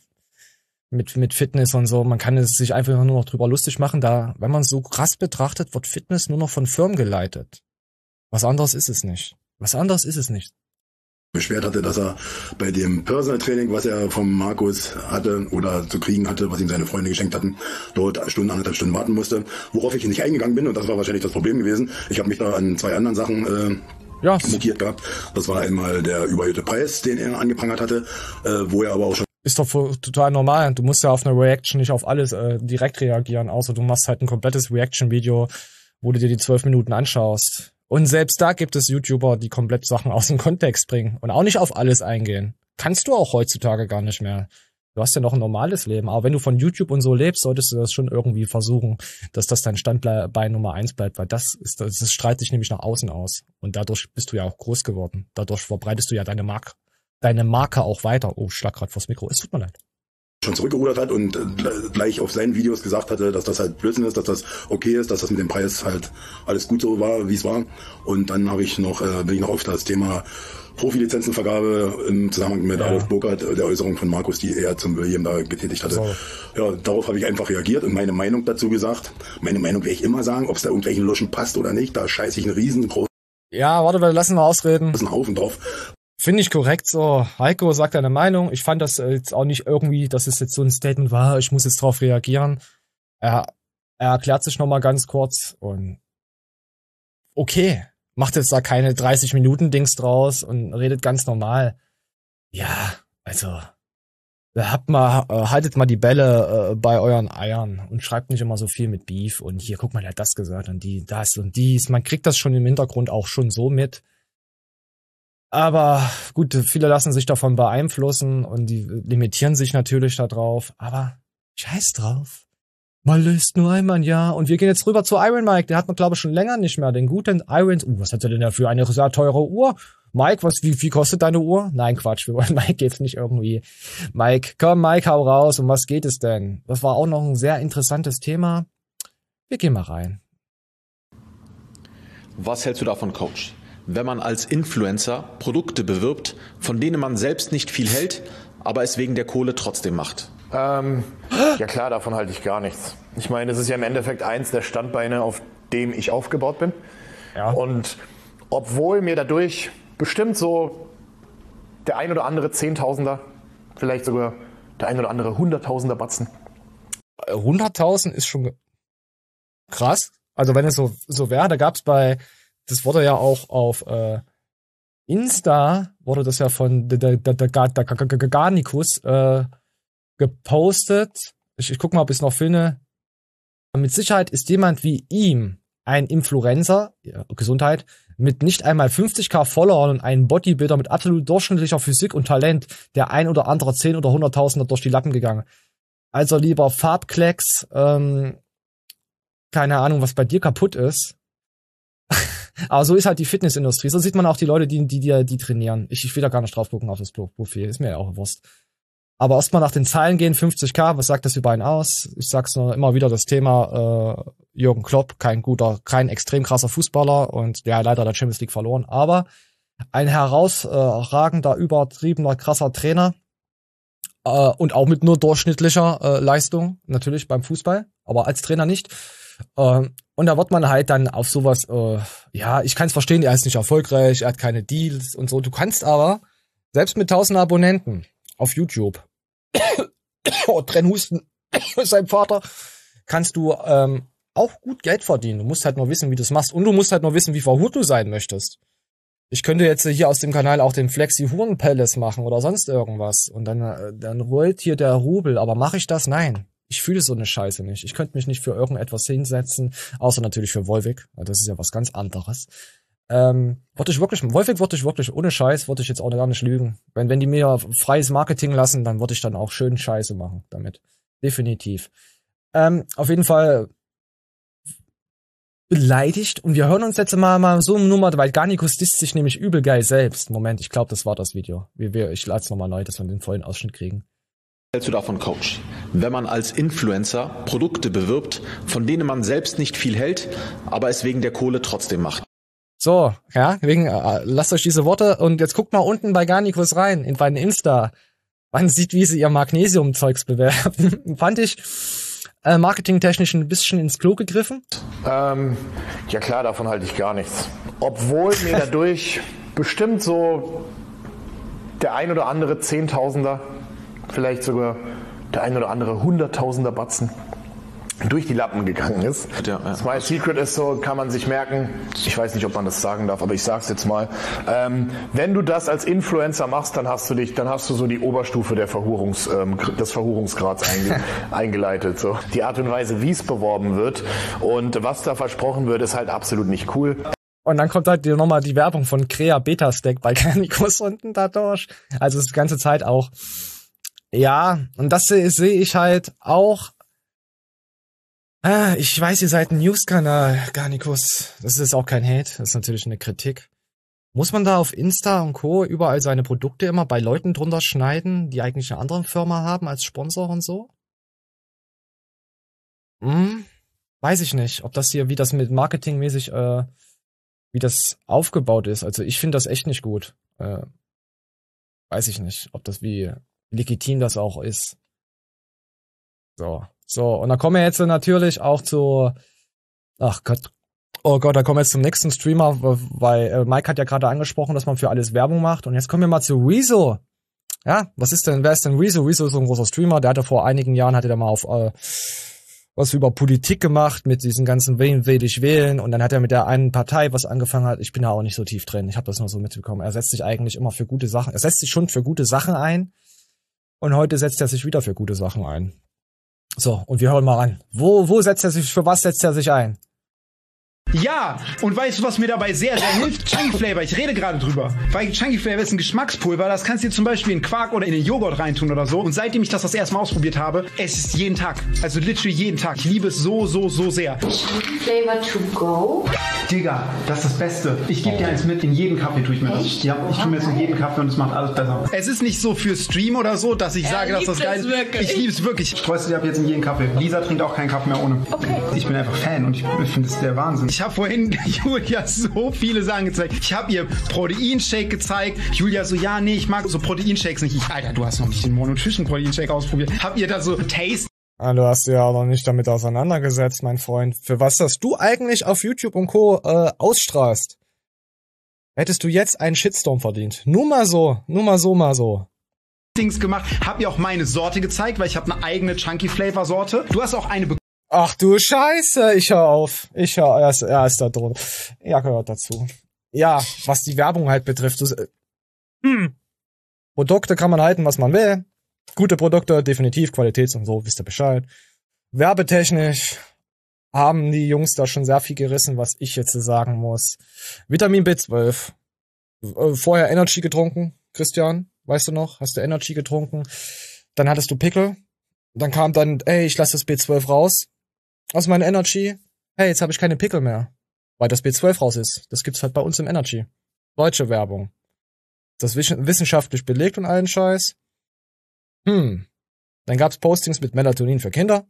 mit mit Fitness und so, man kann es sich einfach nur noch drüber lustig machen. Da, wenn man es so krass betrachtet, wird Fitness nur noch von Firmen geleitet. Was anderes ist es nicht. Was anderes ist es nicht. Beschwert hatte, dass er bei dem Personal Training, was er vom Markus hatte oder zu kriegen hatte, was ihm seine Freunde geschenkt hatten, dort Stunden, anderthalb Stunden warten musste, worauf ich nicht eingegangen bin, und das war wahrscheinlich das Problem gewesen. Ich habe mich da an zwei anderen Sachen äh, ja. mokiert gehabt. Das war einmal der überhöhte Preis, den er angeprangert hatte, äh, wo er aber auch schon... Ist doch total normal. Du musst ja auf eine Reaction nicht auf alles äh, direkt reagieren, außer du machst halt ein komplettes Reaction-Video, wo du dir die zwölf Minuten anschaust. Und selbst da gibt es YouTuber, die komplett Sachen aus dem Kontext bringen und auch nicht auf alles eingehen. Kannst du auch heutzutage gar nicht mehr. Du hast ja noch ein normales Leben. Aber wenn du von YouTube und so lebst, solltest du das schon irgendwie versuchen, dass das dein Standbein Nummer eins bleibt, weil das ist, das, das strahlt sich nämlich nach außen aus. Und dadurch bist du ja auch groß geworden. Dadurch verbreitest du ja deine Marke, deine Marke auch weiter. Oh, ich schlag grad vors Mikro. Es tut mir leid. Schon zurückgerudert hat und gleich auf seinen Videos gesagt hatte, dass das halt Blödsinn ist, dass das okay ist, dass das mit dem Preis halt alles gut so war, wie es war. Und dann habe ich noch, äh, bin ich noch auf das Thema Profilizenzenvergabe im Zusammenhang mit ja. Adolf Burkhardt, der Äußerung von Markus, die er zum William da getätigt hatte. So. Ja, darauf habe ich einfach reagiert und meine Meinung dazu gesagt. Meine Meinung werde ich immer sagen, ob es da irgendwelchen Luschen passt oder nicht. Da scheiße ich einen riesengroßen... Ja, warte, wir lassen mal ausreden. Da ist ein Haufen drauf. Finde ich korrekt so. Heiko sagt eine Meinung. Ich fand das jetzt auch nicht irgendwie, dass es jetzt so ein Statement war, ich muss jetzt drauf reagieren. Er, er erklärt sich nochmal ganz kurz und okay, macht jetzt da keine dreißig Minuten Dings draus und redet ganz normal. Ja, also habt mal, äh, haltet mal die Bälle äh, bei euren Eiern und schreibt nicht immer so viel mit Beef und hier, guck mal, der hat das gesagt und die, das und dies. Man kriegt das schon im Hintergrund auch schon so mit. Aber gut, viele lassen sich davon beeinflussen und die limitieren sich natürlich da drauf. Aber scheiß drauf. Man löst nur einmal ein Jahr. Und wir gehen jetzt rüber zu Iron Mike. Der hat man, glaube ich, schon länger nicht mehr. Den guten Iron... Uh, was hat er denn da für eine sehr teure Uhr? Mike, was, wie, wie kostet deine Uhr? Nein, Quatsch. Wir wollen Mike jetzt nicht irgendwie. Mike, komm, Mike, hau raus. Um was geht es denn? Das war auch noch ein sehr interessantes Thema. Wir gehen mal rein. Was hältst du davon, Coach? Wenn man als Influencer Produkte bewirbt, von denen man selbst nicht viel hält, aber es wegen der Kohle trotzdem macht? Ähm, ja klar, davon halte ich gar nichts. Ich meine, es ist ja im Endeffekt eins der Standbeine, auf dem ich aufgebaut bin. Ja. Und obwohl mir dadurch bestimmt so der ein oder andere Zehntausender, vielleicht sogar der ein oder andere Hunderttausender Batzen. Hunderttausend ist schon krass. Also wenn es so, so wäre, da gab's bei... Das wurde ja auch auf äh, Insta, wurde das ja von der Garnikus äh, gepostet. Ich, ich guck mal, ob ich es noch finde. Mit Sicherheit ist jemand wie ihm ein Influencer, ja, Gesundheit, mit nicht einmal fünfzigtausend Followern und einem Bodybuilder mit absolut durchschnittlicher Physik und Talent, der ein oder andere zehn oder hunderttausender durch die Lappen gegangen. Also lieber Farbklecks, ähm, keine Ahnung, was bei dir kaputt ist. Aber so ist halt die Fitnessindustrie. So sieht man auch die Leute, die die die, die trainieren. Ich, ich will da gar nicht drauf gucken auf das Profil. Ist mir ja auch Wurst. Aber erstmal nach den Zahlen gehen, fünfzigtausend, was sagt das über ihn aus? Ich sag's nur immer wieder, das Thema äh, Jürgen Klopp, kein guter, kein extrem krasser Fußballer und ja, leider der Champions League verloren. Aber ein herausragender, übertriebener, krasser Trainer äh, und auch mit nur durchschnittlicher äh, Leistung, natürlich beim Fußball, aber als Trainer nicht. Ähm, und da wird man halt dann auf sowas, äh, ja, ich kann es verstehen, er ist nicht erfolgreich, er hat keine Deals und so. Du kannst aber, selbst mit tausend Abonnenten auf YouTube, oh, Trennhusten, sein Vater, kannst du ähm, auch gut Geld verdienen. Du musst halt nur wissen, wie du es machst. Und du musst halt nur wissen, wie verhurt du sein möchtest. Ich könnte jetzt hier aus dem Kanal auch den Flexi Huren Palace machen oder sonst irgendwas. Und dann, dann rollt hier der Rubel. Aber mache ich das? Nein. Ich fühle so eine Scheiße nicht. Ich könnte mich nicht für irgendetwas hinsetzen, außer natürlich für Volvic. Das ist ja was ganz anderes. Ähm, würde ich wirklich, Volvic würde ich wirklich, ohne Scheiß, würde ich jetzt auch gar nicht lügen. Wenn, wenn die mir freies Marketing lassen, dann würde ich dann auch schön Scheiße machen damit. Definitiv. Ähm, auf jeden Fall beleidigt. Und wir hören uns jetzt mal, mal so eine Nummer, weil Garnicus disst sich nämlich übel geil selbst. Moment, ich glaube, das war das Video. Wir, wir, ich lade es nochmal neu, dass wir den vollen Ausschnitt kriegen. Hältst du davon, Coach? Wenn man als Influencer Produkte bewirbt, von denen man selbst nicht viel hält, aber es wegen der Kohle trotzdem macht. So, ja, wegen, äh, lasst euch diese Worte und jetzt guckt mal unten bei Garnicus rein, in meinen Insta. Man sieht, wie sie ihr Magnesium-Zeugs bewerben. Fand ich äh, marketingtechnisch ein bisschen ins Klo gegriffen. Ähm, ja klar, davon halte ich gar nichts. Obwohl mir dadurch bestimmt so der ein oder andere Zehntausender, vielleicht sogar der ein oder andere Hunderttausender Batzen durch die Lappen gegangen ist. Ja, ja. Smile Secret ist so, kann man sich merken, ich weiß nicht, ob man das sagen darf, aber ich sag's jetzt mal, ähm, wenn du das als Influencer machst, dann hast du dich, dann hast du so die Oberstufe der Verhurungs, ähm, des Verhurungsgrads einge eingeleitet. So. Die Art und Weise, wie es beworben wird und was da versprochen wird, ist halt absolut nicht cool. Und dann kommt halt nochmal die Werbung von Crea Beta Stack bei Garnicus unten dadurch. Also es ist die ganze Zeit auch. Ja, und das sehe seh ich halt auch. Ah, ich weiß, ihr seid ein News-Kanal, Garnicus. Das ist auch kein Hate, das ist natürlich eine Kritik. Muss man da auf Insta und Co. überall seine Produkte immer bei Leuten drunter schneiden, die eigentlich eine andere Firma haben als Sponsor und so? Hm, weiß ich nicht, ob das hier, wie das mit marketingmäßig, äh, wie das aufgebaut ist. Also ich finde das echt nicht gut. Äh, weiß ich nicht, ob das wie legitim das auch ist. So. So, und dann kommen wir jetzt natürlich auch zu, ach Gott, oh Gott, da kommen wir jetzt zum nächsten Streamer, weil äh, Mike hat ja gerade angesprochen, dass man für alles Werbung macht. Und jetzt kommen wir mal zu Rezo. Ja, was ist denn, wer ist denn Rezo? Rezo ist so ein großer Streamer, der hatte vor einigen Jahren, hatte der mal auf äh, was über Politik gemacht, mit diesen ganzen Wen will ich wählen. Und dann hat er mit der einen Partei was angefangen hat. Ich bin da auch nicht so tief drin, ich habe das nur so mitbekommen. Er setzt sich eigentlich immer für gute Sachen, er setzt sich schon für gute Sachen ein. Und heute setzt er sich wieder für gute Sachen ein. So, und wir hören mal an. Wo, wo setzt er sich, für was setzt er sich ein? Ja, und weißt du, was mir dabei sehr, sehr hilft? Chunky Flavor, ich rede gerade drüber. Weil Chunky Flavor ist ein Geschmackspulver, das kannst du dir zum Beispiel in Quark oder in den Joghurt reintun oder so. Und seitdem ich das das erste Mal ausprobiert habe, es ist jeden Tag. Also literally jeden Tag. Ich liebe es so, so, so sehr. Chunky Flavor to go? Digga, das ist das Beste. Ich gebe dir eins mit, in jeden Kaffee tue ich mir das. Ja, ich tue mir jetzt in jeden Kaffee und es macht alles besser. Es ist nicht so für Stream oder so, dass ich er sage, dass das geil ist. Wirklich. Ich liebe es wirklich. Ich streue es dir ab jetzt in jeden Kaffee. Lisa trinkt auch keinen Kaffee mehr ohne. Okay. Ich bin einfach Fan und ich finde es der Wahnsinn. Ich habe vorhin Julia so viele Sachen gezeigt. Ich habe ihr Proteinshake gezeigt. Julia so, ja, nee, ich mag so Proteinshakes nicht. Ich, Alter, du hast noch nicht den Mononutrition Proteinshake ausprobiert. Hab ihr da so Taste. Ah, du hast ja auch noch nicht damit auseinandergesetzt, mein Freund. Für was das du eigentlich auf YouTube und Co. Äh, ausstrahlst, hättest du jetzt einen Shitstorm verdient. Nur mal so, nur mal so, mal so. Dings gemacht. Hab ihr auch meine Sorte gezeigt, weil ich habe eine eigene Chunky Flavor Sorte. Du hast auch eine bekommen. Ach du Scheiße, ich hör auf. Ich hör, er ist, er ist da drunter. Ja, gehört dazu. Ja, was die Werbung halt betrifft. Du, hm. Produkte kann man halten, was man will. Gute Produkte, definitiv, Qualitäts und so, wisst ihr Bescheid. Werbetechnisch haben die Jungs da schon sehr viel gerissen, was ich jetzt sagen muss. Vitamin B zwölf. Vorher Energy getrunken, Christian, weißt du noch? Hast du Energy getrunken? Dann hattest du Pickel. Dann kam dann, ey, ich lasse das B zwölf raus aus meinem Energy. Hey, jetzt habe ich keine Pickel mehr, weil das B zwölf raus ist. Das gibt's halt bei uns im Energy. Deutsche Werbung. Das wissenschaftlich belegt und allen Scheiß. Hm. Dann gab's Postings mit Melatonin für Kinder.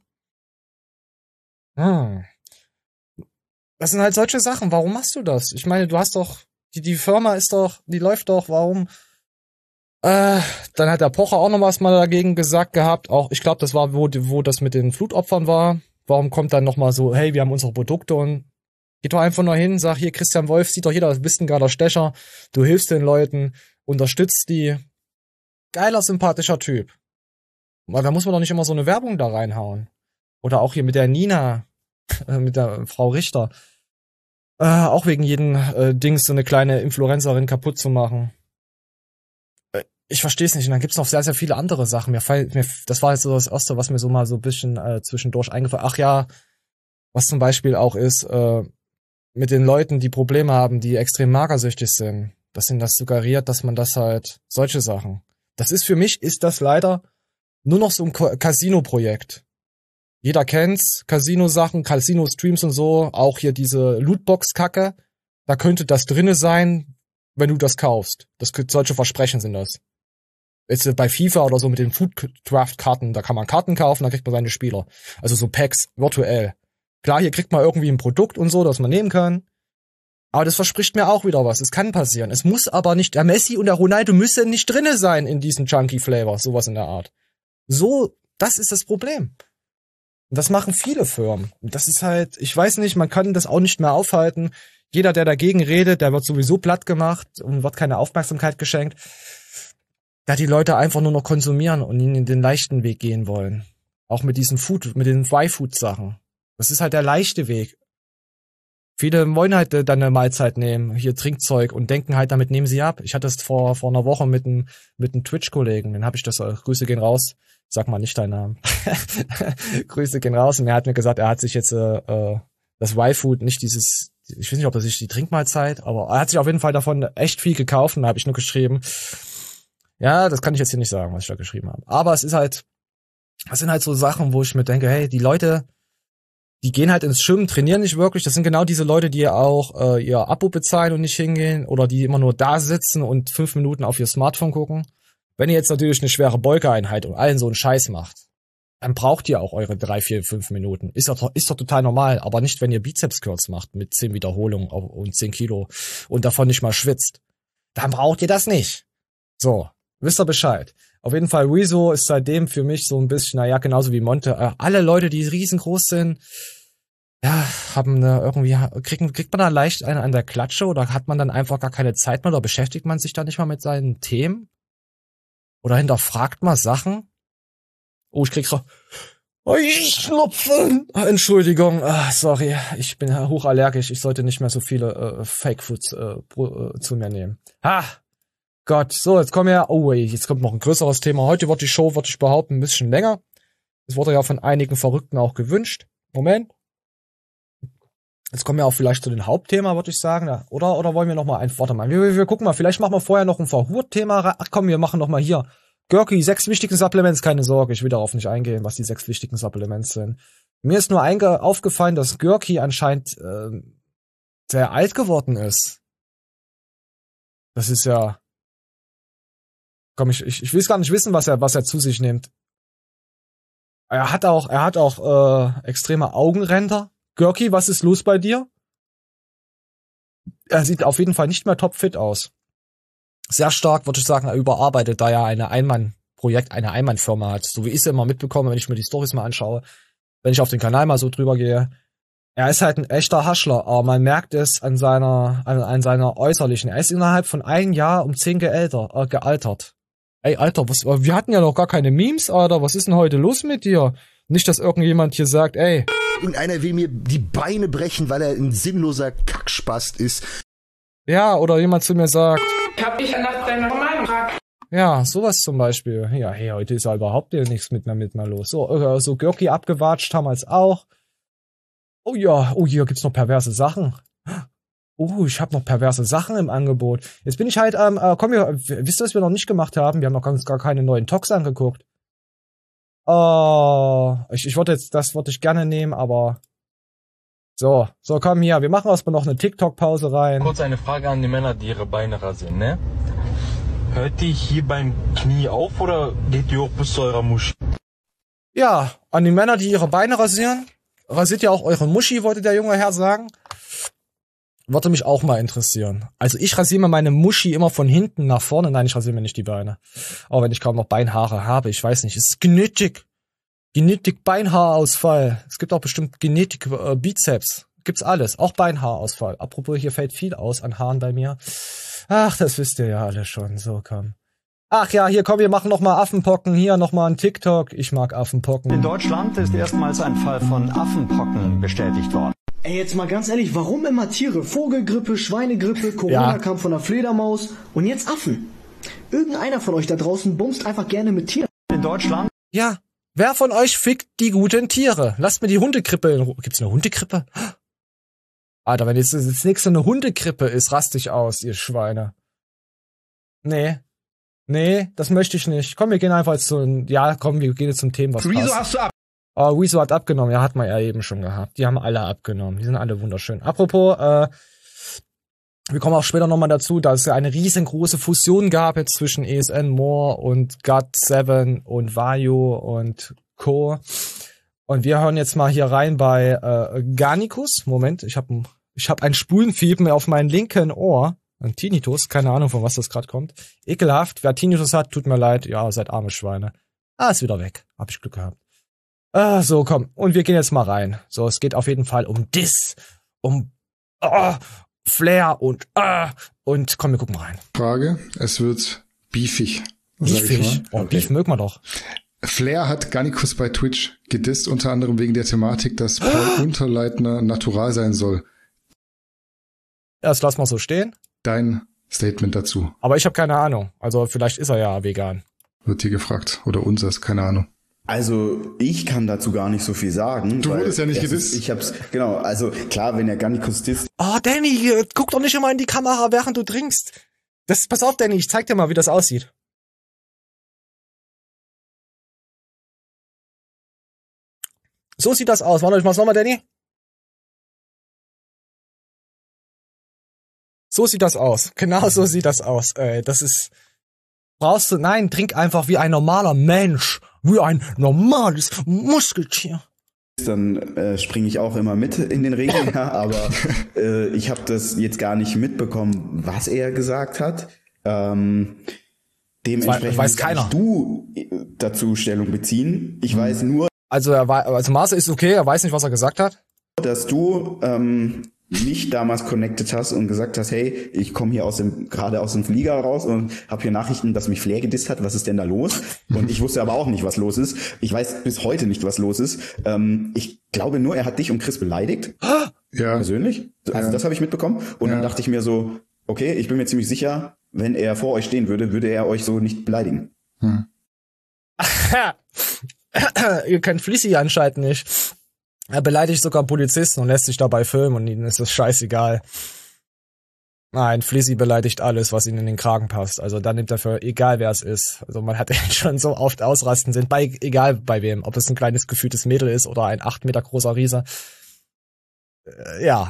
Hm. Das sind halt solche Sachen. Warum machst du das? Ich meine, du hast doch, die, die Firma ist doch, die läuft doch, warum? Äh, dann hat der Pocher auch noch was mal dagegen gesagt gehabt. Auch, ich glaube, das war, wo, wo das mit den Flutopfern war. Warum kommt dann noch mal so, hey, wir haben unsere Produkte und geht doch einfach nur hin, sag hier, Christian Wolf, sieht doch jeder, du bist ein geiler Stecher, du hilfst den Leuten, unterstützt die. Geiler, sympathischer Typ. Da muss man doch nicht immer so eine Werbung da reinhauen. Oder auch hier mit der Nina, äh, mit der Frau Richter. Äh, auch wegen jedem äh, Dings so eine kleine Influencerin kaputt zu machen. Äh, ich verstehe es nicht. Und dann gibt's noch sehr, sehr viele andere Sachen. Mir fall, mir, das war jetzt so das Erste, was mir so mal so ein bisschen äh, zwischendurch eingefallen. Ach ja, was zum Beispiel auch ist, äh, mit den Leuten, die Probleme haben, die extrem magersüchtig sind. Dass ihnen das suggeriert, dass man das halt, solche Sachen. Das ist für mich, ist das leider nur noch so ein Casino-Projekt. Jeder kennt's, Casino-Sachen, Casino-Streams und so, auch hier diese Lootbox-Kacke. Da könnte das drinne sein, wenn du das kaufst. Das, solche Versprechen sind das. Jetzt bei FIFA oder so mit den Foodcraft-Karten, da kann man Karten kaufen, da kriegt man seine Spieler. Also so Packs, virtuell. Klar, hier kriegt man irgendwie ein Produkt und so, das man nehmen kann. Aber das verspricht mir auch wieder was. Es kann passieren. Es muss aber nicht, der Messi und der Ronaldo müssen nicht drinne sein in diesem Chunky Flavor, sowas in der Art. So, das ist das Problem. Und das machen viele Firmen. Und das ist halt, ich weiß nicht, man kann das auch nicht mehr aufhalten. Jeder, der dagegen redet, der wird sowieso platt gemacht und wird keine Aufmerksamkeit geschenkt. Da die Leute einfach nur noch konsumieren und ihnen den leichten Weg gehen wollen. Auch mit diesen Food, mit den Y-Food-Sachen. Das ist halt der leichte Weg. Viele wollen halt äh, dann eine Mahlzeit nehmen, hier Trinkzeug und denken halt, damit nehmen sie ab. Ich hatte es vor vor einer Woche mit einem mit einem Twitch-Kollegen, den habe ich das, äh, Grüße gehen raus, sag mal nicht deinen Namen. Grüße gehen raus und er hat mir gesagt, er hat sich jetzt äh, äh, das Y-Food, nicht dieses, ich weiß nicht, ob das ist die Trinkmahlzeit, aber er hat sich auf jeden Fall davon echt viel gekauft und da habe ich nur geschrieben, ja, das kann ich jetzt hier nicht sagen, was ich da geschrieben habe. Aber es ist halt, das sind halt so Sachen, wo ich mir denke, hey, die Leute, die gehen halt ins Schwimmen, trainieren nicht wirklich. Das sind genau diese Leute, die auch äh, ihr Abo bezahlen und nicht hingehen oder die immer nur da sitzen und fünf Minuten auf ihr Smartphone gucken. Wenn ihr jetzt natürlich eine schwere Beugeeinheit und allen so einen Scheiß macht, dann braucht ihr auch eure drei, vier, fünf Minuten. Ist doch, ist doch total normal, aber nicht, wenn ihr Bizeps-Curls macht mit zehn Wiederholungen und zehn Kilo und davon nicht mal schwitzt. Dann braucht ihr das nicht. So, wisst ihr Bescheid. Auf jeden Fall, Rezo ist seitdem für mich so ein bisschen, naja, genauso wie Monte. Äh, alle Leute, die riesengroß sind, ja, haben eine, irgendwie, kriegen, kriegt man da leicht einen an der Klatsche oder hat man dann einfach gar keine Zeit mehr oder beschäftigt man sich da nicht mal mit seinen Themen? Oder hinterfragt man Sachen? Oh, ich krieg so, oh, ich schnupfen. Entschuldigung, ah, sorry, ich bin hochallergisch. Ich sollte nicht mehr so viele äh, Fake Foods äh, äh, zu mir nehmen. Ha! Gott, so, jetzt kommen wir, oh, jetzt kommt noch ein größeres Thema. Heute wird die Show, würde ich behaupten, ein bisschen länger. Es wurde ja von einigen Verrückten auch gewünscht. Moment. Jetzt kommen wir auch vielleicht zu dem Hauptthema, würde ich sagen. Oder, oder wollen wir noch mal ein, warte mal, wir, wir, wir gucken mal, vielleicht machen wir vorher noch ein Verhurt-Thema rein. Ach komm, wir machen noch mal hier. Görki, sechs wichtigen Supplements, keine Sorge, ich will darauf nicht eingehen, was die sechs wichtigen Supplements sind. Mir ist nur einge aufgefallen, dass Görki anscheinend äh, sehr alt geworden ist. Das ist ja... Komm, ich, ich, ich will gar nicht wissen, was er, was er zu sich nimmt. Er hat auch, er hat auch äh, extreme Augenränder. Görki, was ist los bei dir? Er sieht auf jeden Fall nicht mehr topfit aus. Sehr stark, würde ich sagen, er überarbeitet, da er eine Einmann-Projekt, eine Einmann-Firma hat. So wie ich es immer mitbekomme, wenn ich mir die Storys mal anschaue, wenn ich auf den Kanal mal so drüber gehe. Er ist halt ein echter Haschler, aber man merkt es an seiner, an, an seiner Äußerlichen. Er ist innerhalb von einem Jahr um zehn geälter, äh, gealtert. Ey, Alter, was, wir hatten ja noch gar keine Memes, Alter. Was ist denn heute los mit dir? Nicht, dass irgendjemand hier sagt, ey. Irgendeiner will mir die Beine brechen, weil er ein sinnloser Kackspast ist. Ja, oder jemand zu mir sagt. Ich hab dich nach deiner Meinung gefragt. Ja, sowas zum Beispiel. Ja, hey, heute ist ja überhaupt nichts mit mir, mit mir los. So, äh, so Görki abgewatscht damals auch. Oh ja, oh, hier gibt's noch perverse Sachen. Oh, ich habe noch perverse Sachen im Angebot. Jetzt bin ich halt, ähm, äh, komm, wir, wisst ihr, was wir noch nicht gemacht haben? Wir haben noch ganz, gar keine neuen Talks angeguckt. Oh, ich, ich wollte jetzt, das wollte ich gerne nehmen, aber so, so, komm hier, wir machen erstmal noch eine TikTok-Pause rein. Kurz eine Frage an die Männer, die ihre Beine rasieren, ne? Hört die hier beim Knie auf oder geht die hoch bis zu eurer Muschi? Ja, an die Männer, die ihre Beine rasieren. Rasiert ja auch eure Muschi, wollte der junge Herr sagen. Würde mich auch mal interessieren. Also ich rasiere mir meine Muschi immer von hinten nach vorne. Nein, ich rasiere mir nicht die Beine. Auch wenn ich kaum noch Beinhaare habe. Ich weiß nicht. Es ist Genetik. Genetik Beinhaarausfall. Es gibt auch bestimmt Genetik äh, Bizeps. Gibt's alles. Auch Beinhaarausfall. Apropos, hier fällt viel aus an Haaren bei mir. Ach, das wisst ihr ja alle schon. So, komm. Ach ja, hier komm, wir machen noch mal Affenpocken. Hier noch mal ein TikTok. Ich mag Affenpocken. In Deutschland ist erstmals ein Fall von Affenpocken bestätigt worden. Ey, jetzt mal ganz ehrlich, warum immer Tiere? Vogelgrippe, Schweinegrippe, Corona ja. kam von der Fledermaus und jetzt Affen. Irgendeiner von euch da draußen bumst einfach gerne mit Tieren. In Deutschland? Ja. Wer von euch fickt die guten Tiere? Lasst mir die Hundegrippe in Ruhe. Gibt's eine Hundegrippe? Alter, wenn jetzt das nächste eine Hundegrippe ist, rast ich aus, ihr Schweine. Nee. Nee, das möchte ich nicht. Komm, wir gehen einfach jetzt zu, ja, komm, wir gehen jetzt zum Thema, was Rezo passt. hast du ab. Oh, Rezo hat abgenommen. Ja, hat man ja eben schon gehabt. Die haben alle abgenommen. Die sind alle wunderschön. Apropos, äh, wir kommen auch später nochmal dazu, dass es eine riesengroße Fusion gab jetzt zwischen E S N More und God seven und Vario und Co. Und wir hören jetzt mal hier rein bei äh, Garnicus. Moment, ich habe ich hab ein Spulenfiepen auf meinem linken Ohr. Ein Tinnitus, keine Ahnung, von was das gerade kommt. Ekelhaft. Wer Tinnitus hat, tut mir leid. Ja, seid arme Schweine. Ah, ist wieder weg. Hab ich Glück gehabt. Ah, so, komm. Und wir gehen jetzt mal rein. So, es geht auf jeden Fall um Diss, um oh, Flair und ah, und komm, wir gucken mal rein. Frage, es wird beefig. Beefig? Oh, okay. Beef mögen wir doch. Flair hat Garnicus bei Twitch gedisst, unter anderem wegen der Thematik, dass Paul Unterleitner natural sein soll. Das lass mal so stehen. Dein Statement dazu. Aber ich habe keine Ahnung. Also vielleicht ist er ja vegan. Wird hier gefragt. Oder unseres, keine Ahnung. Also ich kann dazu gar nicht so viel sagen. Du wurdest ja nicht gedisst. Ich hab's, genau, also klar, wenn er Garnicus disst. Oh, Danny, guck doch nicht immer in die Kamera, während du trinkst. Das, pass auf, Danny, ich zeig dir mal, wie das aussieht. So sieht das aus. Warte, ich mach's nochmal, Danny. So sieht das aus. Genau so sieht das aus. Ey, das ist... Brauchst du... Nein, trink einfach wie ein normaler Mensch. Wie ein normales Muskeltier. Dann äh, springe ich auch immer mit in den Ring, ja, aber äh, ich habe das jetzt gar nicht mitbekommen, was er gesagt hat. Ähm, dementsprechend weiß keiner. Kannst du dazu Stellung beziehen. Ich hm. weiß nur... Also, er war, also Marcel ist okay, er weiß nicht, was er gesagt hat. Dass du... Ähm, mich damals connected hast und gesagt hast, hey, ich komme hier aus dem gerade aus dem Flieger raus und habe hier Nachrichten, dass mich Flair gedisst hat, was ist denn da los? Und ich wusste aber auch nicht, was los ist. Ich weiß bis heute nicht, was los ist. Ähm, ich glaube nur, er hat dich und Chris beleidigt. Ja. Persönlich. Also ja. Das habe ich mitbekommen. Und ja. Dann dachte ich mir so, okay, ich bin mir ziemlich sicher, wenn er vor euch stehen würde, würde er euch so nicht beleidigen. Hm. Ihr könnt Flissi anscheinend nicht. Er beleidigt sogar Polizisten und lässt sich dabei filmen und ihnen ist das scheißegal. Nein, Flizzy beleidigt alles, was ihnen in den Kragen passt. Also da nimmt er für, egal wer es ist. Also man hat ihn schon so oft ausrasten sind, bei, egal bei wem. Ob es ein kleines gefühltes Mädel ist oder ein acht Meter großer Riese. Äh, ja.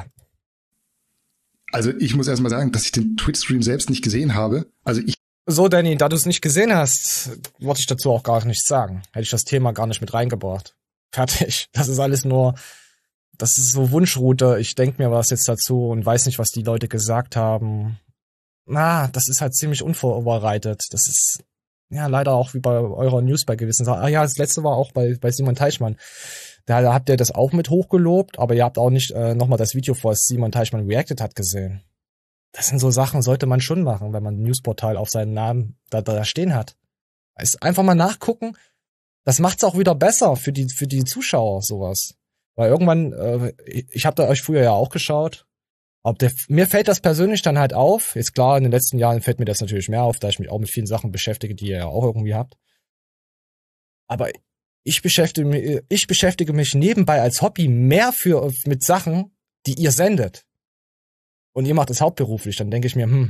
Also ich muss erstmal sagen, dass ich den Twitch-Stream selbst nicht gesehen habe. Also ich So, Danny, da du es nicht gesehen hast, wollte ich dazu auch gar nichts sagen. Hätte ich das Thema gar nicht mit reingebracht. Fertig. Das ist alles nur, das ist so Wunschroute. Ich denke mir was jetzt dazu und weiß nicht, was die Leute gesagt haben. Na, das ist halt ziemlich unvorbereitet. Das ist, ja, leider auch wie bei eurer News bei gewissen Sachen. Ah ja, das letzte war auch bei, bei Simon Teichmann. Da, da habt ihr das auch mit hochgelobt, aber ihr habt auch nicht äh, nochmal das Video, vor Simon Teichmann reacted hat, gesehen. Das sind so Sachen, sollte man schon machen, wenn man ein Newsportal auf seinen Namen da, da stehen hat. Ist einfach mal nachgucken. Das macht's auch wieder besser für die für die Zuschauer, sowas. Weil irgendwann, äh, ich habe da euch früher ja auch geschaut, ob der, mir fällt das persönlich dann halt auf. Ist klar, in den letzten Jahren fällt mir das natürlich mehr auf, da ich mich auch mit vielen Sachen beschäftige, die ihr ja auch irgendwie habt. Aber ich beschäftige mich, ich beschäftige mich nebenbei als Hobby mehr für mit Sachen, die ihr sendet. Und ihr macht das hauptberuflich, dann denke ich mir, hm,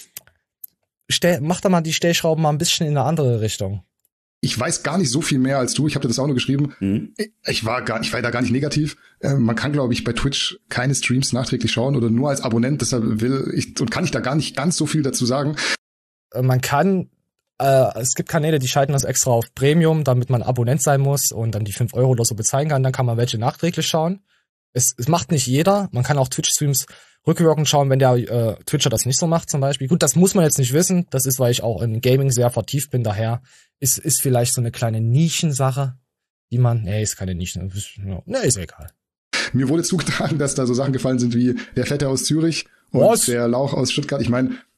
stell, mach da mal die Stellschrauben mal ein bisschen in eine andere Richtung. Ich weiß gar nicht so viel mehr als du. Ich habe dir das auch nur geschrieben. Mhm. Ich war gar, ich war da gar nicht negativ. Äh, man kann, glaube ich, bei Twitch keine Streams nachträglich schauen oder nur als Abonnent. Deshalb will ich und kann ich da gar nicht ganz so viel dazu sagen. Man kann, äh, es gibt Kanäle, die schalten das extra auf Premium, damit man Abonnent sein muss und dann die fünf Euro oder so bezahlen kann. Dann kann man welche nachträglich schauen. Es, es macht nicht jeder. Man kann auch Twitch-Streams rückwirkend schauen, wenn der äh, Twitcher das nicht so macht zum Beispiel. Gut, das muss man jetzt nicht wissen. Das ist, weil ich auch im Gaming sehr vertieft bin. Daher ist ist vielleicht so eine kleine Nischensache, die man... Nee, ist keine Nischen. Ne, ist egal. Mir wurde zugetragen, dass da so Sachen gefallen sind wie der Fette aus Zürich und Was? Der Lauch aus Stuttgart. Ich meine,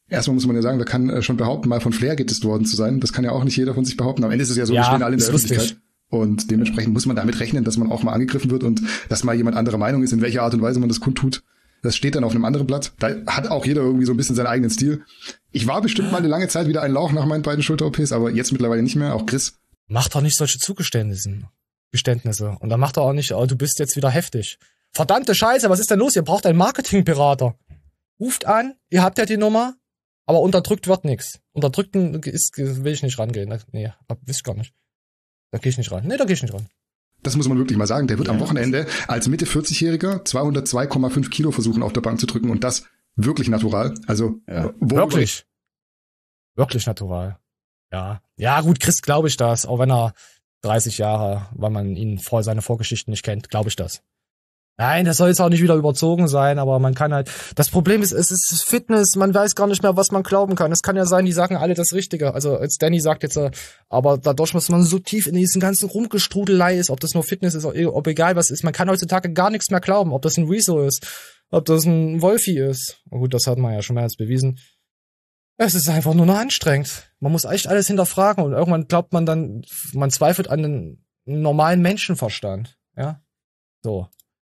erstmal muss man ja sagen, wer kann äh, schon behaupten, mal von Flair gedisst worden zu sein. Das kann ja auch nicht jeder von sich behaupten. Am Ende ist es ja so, ja, wir stehen alle in der lustig. Öffentlichkeit. Und dementsprechend muss man damit rechnen, dass man auch mal angegriffen wird und dass mal jemand anderer Meinung ist, in welcher Art und Weise man das kundtut. Das steht dann auf einem anderen Blatt. Da hat auch jeder irgendwie so ein bisschen seinen eigenen Stil. Ich war bestimmt mal eine lange Zeit wieder ein Lauch nach meinen beiden Schulter-O Ps, aber jetzt mittlerweile nicht mehr. Auch Chris. Macht doch nicht solche Zugeständnisse. Geständnisse. Und dann macht er auch nicht, oh, du bist jetzt wieder heftig. Verdammte Scheiße, was ist denn los? Ihr braucht einen Marketingberater. Ruft an, ihr habt ja die Nummer, aber unterdrückt wird nichts. Unterdrückten ist, will ich nicht rangehen. Nee, weiß ich gar nicht. Da gehe ich nicht ran. Nee, da gehe ich nicht ran. Das muss man wirklich mal sagen. Der wird ja am Wochenende als Mitte vierzig-Jähriger zweihundertzwei Komma fünf Kilo versuchen auf der Bank zu drücken und das wirklich natural. Also ja. Wirklich. Wirklich natural. Ja. Ja, gut, Chris glaube ich das. Auch wenn er dreißig Jahre, weil man ihn vor seine Vorgeschichten nicht kennt, glaube ich das. Nein, das soll jetzt auch nicht wieder überzogen sein, aber man kann halt, das Problem ist, es ist Fitness, man weiß gar nicht mehr, was man glauben kann. Es kann ja sein, die sagen alle das Richtige. Also als Danny sagt jetzt, aber dadurch, dass man so tief in diesen ganzen Rumgestrudelei ist, ob das nur Fitness ist, ob egal was ist, man kann heutzutage gar nichts mehr glauben, ob das ein Rezo ist, ob das ein Wolfi ist. Oh gut, das hat man ja schon mehrmals bewiesen. Es ist einfach nur noch anstrengend. Man muss echt alles hinterfragen und irgendwann glaubt man dann, man zweifelt an den normalen Menschenverstand. Ja, so.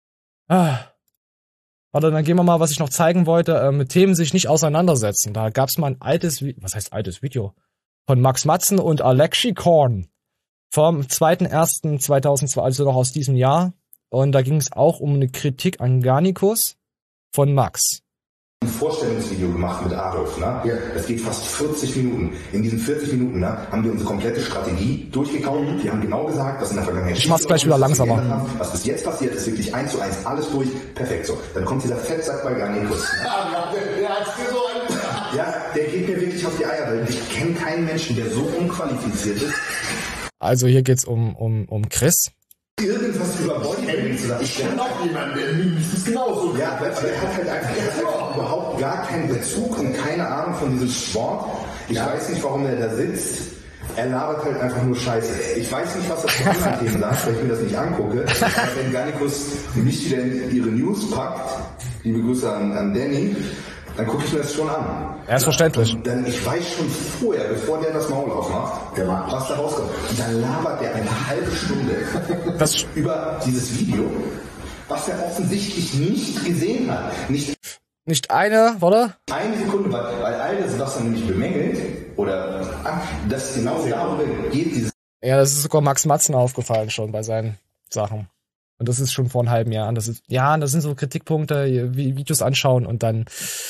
Ah. Warte, dann gehen wir mal, was ich noch zeigen wollte, äh, mit Themen sich nicht auseinandersetzen. Da gab's mal ein altes, was heißt altes Video? Von Max Matzen und Alexi Korn vom zweiten ersten zweitausendzwei, also noch aus diesem Jahr. Und da ging es auch um eine Kritik an Garnicus von Max. Ein Vorstellungsvideo gemacht mit Adolf, ne? Ja. Das geht fast vierzig Minuten. In diesen vierzig Minuten, ne, haben wir unsere komplette Strategie durchgekaut. Wir haben genau gesagt, was in der Vergangenheit Ich mach's gleich wieder langsamer. Haben, was bis jetzt passiert, ist wirklich eins zu eins alles durch. Perfekt so. Dann kommt dieser Fettsack bei Garnicus. Ja, der hat's dir so angesagt. Ja, der geht mir wirklich auf die Eier, weil ich kenne keinen Menschen, der so unqualifiziert ist. Also hier geht's um, um, um Chris. Irgendwas über Bodybuilding zu sagen. Ich kenne auch jemanden, der mindestens genauso. Ja, aber er hat halt einfach er hat überhaupt gar keinen Bezug und keine Ahnung von diesem Sport. Ich ja. weiß nicht, warum er da sitzt. Er labert halt einfach nur Scheiße. Ich weiß nicht, was er zu anderen Themen sagt, weil ich mir das nicht angucke. Aber wenn Garnicus nicht wieder in ihre News packt, liebe Grüße an, an Danny, dann gucke ich mir das schon an. Er ist verständlich. Dann ich weiß schon vorher, bevor der das Maul aufmacht, was da rauskommt. Und dann labert der eine halbe Stunde das über dieses Video, was er offensichtlich nicht gesehen hat. Nicht, nicht eine, oder? Eine Sekunde, weil, weil all das, was er nämlich bemängelt, oder das genau darüber geht, dieses. Ja, das ist sogar Max Matzen aufgefallen schon bei seinen Sachen. Und das ist schon vor einem halben Jahr. Und das ist, ja, das sind so Kritikpunkte, wie Videos anschauen und dann,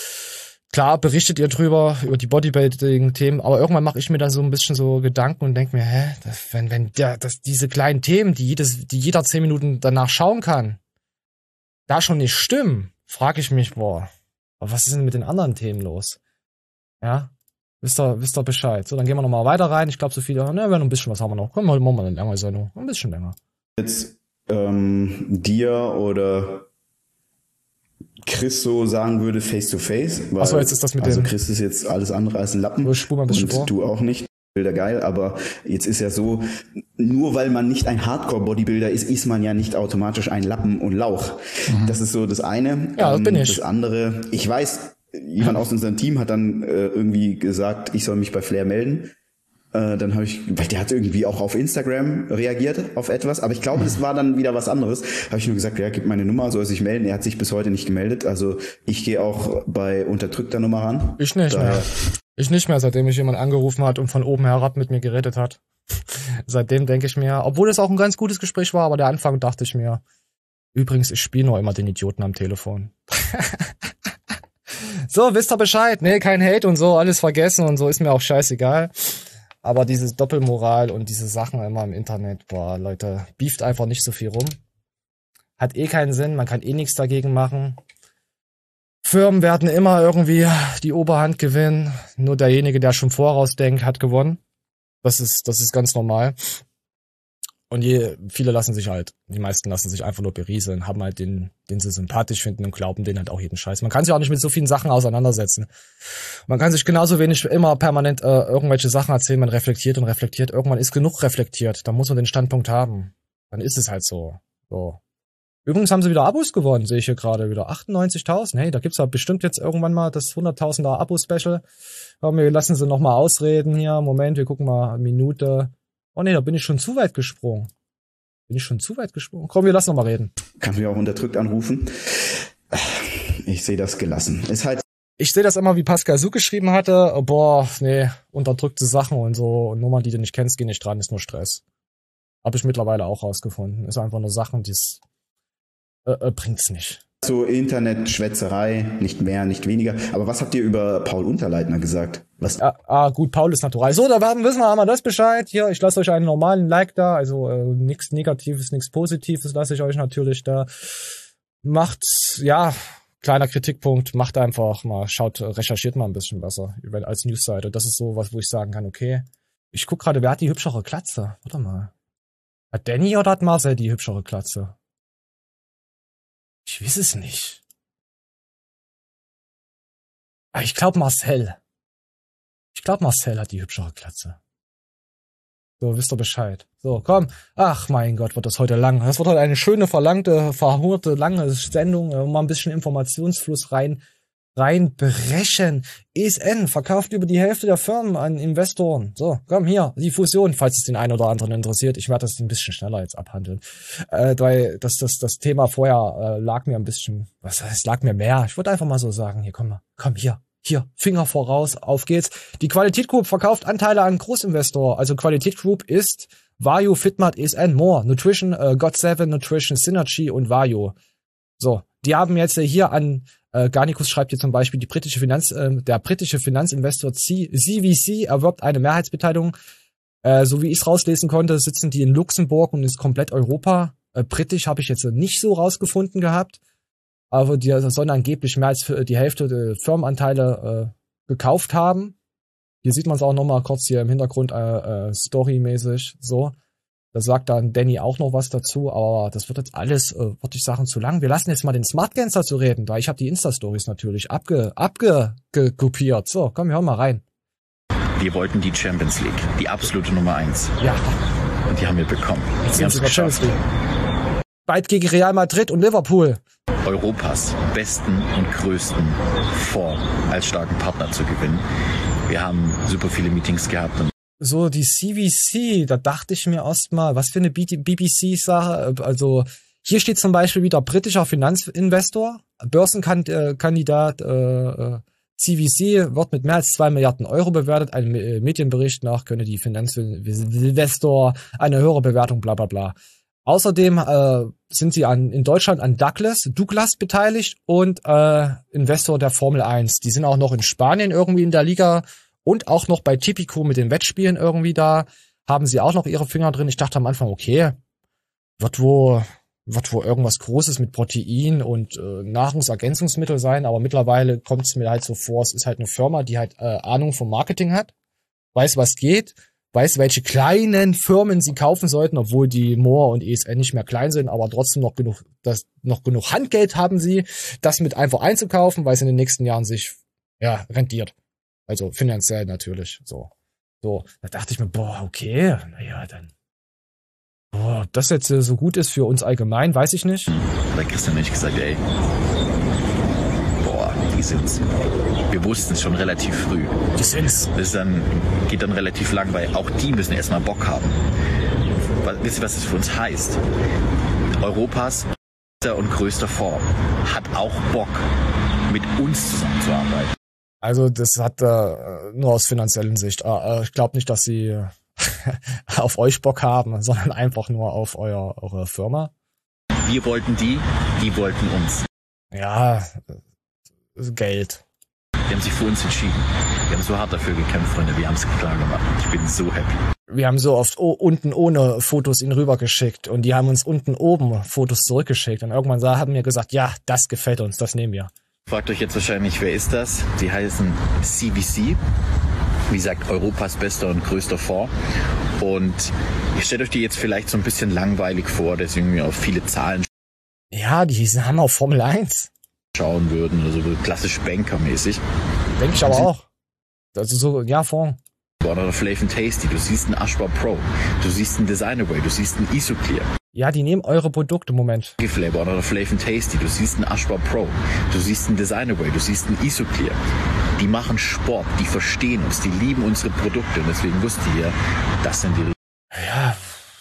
klar, berichtet ihr drüber, über die Bodybuilding-Themen, aber irgendwann mache ich mir dann so ein bisschen so Gedanken und denke mir, hä, das, wenn, wenn der, das, diese kleinen Themen, die jedes, die jeder zehn Minuten danach schauen kann, da schon nicht stimmen, frage ich mich, boah, was ist denn mit den anderen Themen los? Ja, wisst ihr, wisst ihr Bescheid. So, dann gehen wir nochmal weiter rein. Ich glaube, so viele, ne, wir haben noch ein bisschen, was haben wir noch? Komm, machen wir eine lange Sendung. Ein bisschen länger. Jetzt, ähm, dir oder Chris so sagen würde, face to face. Weil, Achso, jetzt ist das mit also dem... Also Chris ist jetzt alles andere als ein Lappen. Ich spur mal ein bisschen und vor. Du auch nicht. Bilder geil, aber jetzt ist ja so, nur weil man nicht ein Hardcore-Bodybuilder ist, ist man ja nicht automatisch ein Lappen und Lauch. Mhm. Das ist so das eine. Ja, das bin ich. Das andere, ich weiß, jemand aus unserem Team hat dann äh, irgendwie gesagt, ich soll mich bei Flair melden. Äh, dann habe ich, weil der hat irgendwie auch auf Instagram reagiert auf etwas, aber ich glaube, das war dann wieder was anderes. Habe ich nur gesagt, ja, gib meine Nummer, soll sich melden. Er hat sich bis heute nicht gemeldet. Also ich gehe auch bei unterdrückter Nummer ran. Ich nicht Daher, mehr. Ich nicht mehr, seitdem mich jemand angerufen hat und von oben herab mit mir geredet hat. Seitdem denke ich mir, obwohl es auch ein ganz gutes Gespräch war, aber der Anfang dachte ich mir, übrigens, ich spiele nur immer den Idioten am Telefon. So, wisst ihr Bescheid? Nee, kein Hate und so, alles vergessen und so, ist mir auch scheißegal. Aber diese Doppelmoral und diese Sachen immer im Internet, boah, Leute, beeft einfach nicht so viel rum. Hat eh keinen Sinn, man kann eh nichts dagegen machen. Firmen werden immer irgendwie die Oberhand gewinnen. Nur derjenige, der schon vorausdenkt, hat gewonnen. Das ist, das ist ganz normal. Und je, viele lassen sich halt, die meisten lassen sich einfach nur berieseln, haben halt den, den sie sympathisch finden und glauben denen halt auch jeden Scheiß. Man kann sich auch nicht mit so vielen Sachen auseinandersetzen. Man kann sich genauso wenig immer permanent äh, irgendwelche Sachen erzählen, man reflektiert und reflektiert. Irgendwann ist genug reflektiert, da muss man den Standpunkt haben. Dann ist es halt so. So. Übrigens haben sie wieder Abos gewonnen, sehe ich hier gerade wieder. achtundneunzigtausend. Hey, da gibt's ja bestimmt jetzt irgendwann mal das hunderttausender Abo-Special. Aber wir lassen sie noch mal ausreden hier. Moment, wir gucken mal eine Minute. Oh nee, da bin ich schon zu weit gesprungen. Bin ich schon zu weit gesprungen? Komm, wir lassen noch mal reden. Kannst du mich auch unterdrückt anrufen? Ich sehe das gelassen. Ist halt. Ich sehe das immer, wie Pascal Su geschrieben hatte. Oh, boah, nee, unterdrückte Sachen und so. Und Nummern, die du nicht kennst, gehen nicht dran, ist nur Stress. Habe ich mittlerweile auch rausgefunden. Ist einfach nur Sachen, die es äh, äh, bringt's nicht. So Internet-Schwätzerei, nicht mehr, nicht weniger. Aber was habt ihr über Paul Unterleitner gesagt? Was? Ja, ah, gut, Paul ist natural. So, da wissen wir, haben wir das Bescheid. Hier, ich lasse euch einen normalen Like da. Also äh, nichts Negatives, nichts Positives lasse ich euch natürlich da. Macht, ja, kleiner Kritikpunkt, macht einfach mal, schaut, recherchiert mal ein bisschen besser als Newsseite. Das ist so was, wo ich sagen kann, okay. Ich guck gerade, wer hat die hübschere Glatze? Warte mal. Hat Danny oder hat Marcel die hübschere Glatze? Ich weiß es nicht. Aber ich glaube Marcel. Ich glaube Marcel hat die hübschere Glatze. So, wisst ihr Bescheid. So, komm. Ach mein Gott, wird das heute lang. Das wird heute eine schöne, verlangte, verhurte, lange Sendung. Um mal ein bisschen Informationsfluss rein reinbrechen. E S N verkauft über die Hälfte der Firmen an Investoren. So, komm hier, die Fusion, falls es den einen oder anderen interessiert. Ich werde das ein bisschen schneller jetzt abhandeln. Äh, weil das, das, das Thema vorher äh, lag mir ein bisschen, was heißt, lag mir mehr. Ich würde einfach mal so sagen, hier, komm mal, komm hier. Hier, Finger voraus, auf geht's. Die Qualität Group verkauft Anteile an Großinvestor. Also Qualität Group ist Vario, Fitmart, E S N, More, Nutrition, äh, got seven, Nutrition, Synergy und Vario. So, die haben jetzt hier an Äh, Garnicus schreibt hier zum Beispiel, die britische Finanz, äh, der britische Finanzinvestor C V C erwirbt eine Mehrheitsbeteiligung. Äh, so wie ich es rauslesen konnte, sitzen die in Luxemburg und ist komplett Europa. Äh, britisch habe ich jetzt nicht so rausgefunden gehabt. Aber die sollen angeblich mehr als für die Hälfte der Firmenanteile äh, gekauft haben. Hier sieht man es auch nochmal kurz hier im Hintergrund äh, äh, storymäßig so. Da sagt dann Danny auch noch was dazu, aber das wird jetzt alles, äh, würde ich sagen, zu lang. Wir lassen jetzt mal den Smartgans dazu reden, da ich habe die Insta-Stories natürlich abge, abge, ge, kopiert. So, komm, wir hören mal rein. Wir wollten die Champions League, die absolute Nummer eins. Ja. Und die haben wir bekommen. Jetzt sind sie Champions League. Bald gegen Real Madrid und Liverpool. Europas besten und größten Fonds als starken Partner zu gewinnen. Wir haben super viele Meetings gehabt und so, die C V C, da dachte ich mir erstmal, was für eine B B C-Sache. Also, hier steht zum Beispiel wieder britischer Finanzinvestor, Börsenkandidat, äh, C V C wird mit mehr als zwei Milliarden Euro bewertet. Einem Medienbericht nach könne die Finanzinvestor eine höhere Bewertung, bla bla bla. Außerdem äh, sind sie an, in Deutschland an Douglas, Douglas beteiligt und äh, Investor der Formel eins. Die sind auch noch in Spanien irgendwie in der Liga. Und auch noch bei Tipico mit den Wettspielen irgendwie da, haben sie auch noch ihre Finger drin. Ich dachte am Anfang, okay, wird wohl, wird wohl irgendwas Großes mit Protein und äh, Nahrungsergänzungsmittel sein, aber mittlerweile kommt es mir halt so vor, es ist halt eine Firma, die halt äh, Ahnung vom Marketing hat, weiß, was geht, weiß, welche kleinen Firmen sie kaufen sollten, obwohl die More und E S N nicht mehr klein sind, aber trotzdem noch genug, das, noch genug Handgeld haben sie, das mit einfach einzukaufen, weil es in den nächsten Jahren sich, ja, rentiert. Also finanziell natürlich, so. So, da dachte ich mir, boah, okay, naja, dann. Boah, ob das jetzt so gut ist für uns allgemein, weiß ich nicht. Bei Christian habe ich gesagt, ey, boah, die sind's. Wir wussten es schon relativ früh. Die sind's. Das ist dann, geht dann relativ lang, weil auch die müssen erstmal Bock haben. Wisst ihr, was das für uns heißt? Europas und größter Fonds hat auch Bock, mit uns zusammenzuarbeiten. Also das hat äh, nur aus finanziellen Sicht. Äh, ich glaube nicht, dass sie auf euch Bock haben, sondern einfach nur auf euer, eure Firma. Wir wollten die, die wollten uns. Ja, Geld. Die haben sich für uns entschieden. Wir haben so hart dafür gekämpft, Freunde. Wir haben es klar gemacht. Ich bin so happy. Wir haben so oft oh, unten ohne Fotos ihnen rübergeschickt und die haben uns unten oben Fotos zurückgeschickt. Und irgendwann haben wir gesagt, ja, das gefällt uns, das nehmen wir. Fragt euch jetzt wahrscheinlich, wer ist das? Die heißen C V C. Wie gesagt, Europas bester und größter Fonds. Und ihr stellt euch die jetzt vielleicht so ein bisschen langweilig vor, deswegen wir auf viele Zahlen ja, die haben auch Formel eins schauen würden, also so klassisch Banker-mäßig. Denke ich aber auch. Also so, ja, Fonds. Oder Flav and Tasty, du siehst einen Ashbar Pro, du siehst einen Designerway, du siehst einen Isoclear. Ja, die nehmen eure Produkte, Moment. Flavor oder Flav and Tasty, du siehst einen Ashbar Pro, du siehst einen Designerway, du siehst einen Isoclear. Die machen Sport, die verstehen uns, die lieben unsere Produkte und deswegen wusste ihr, das sind die Ja.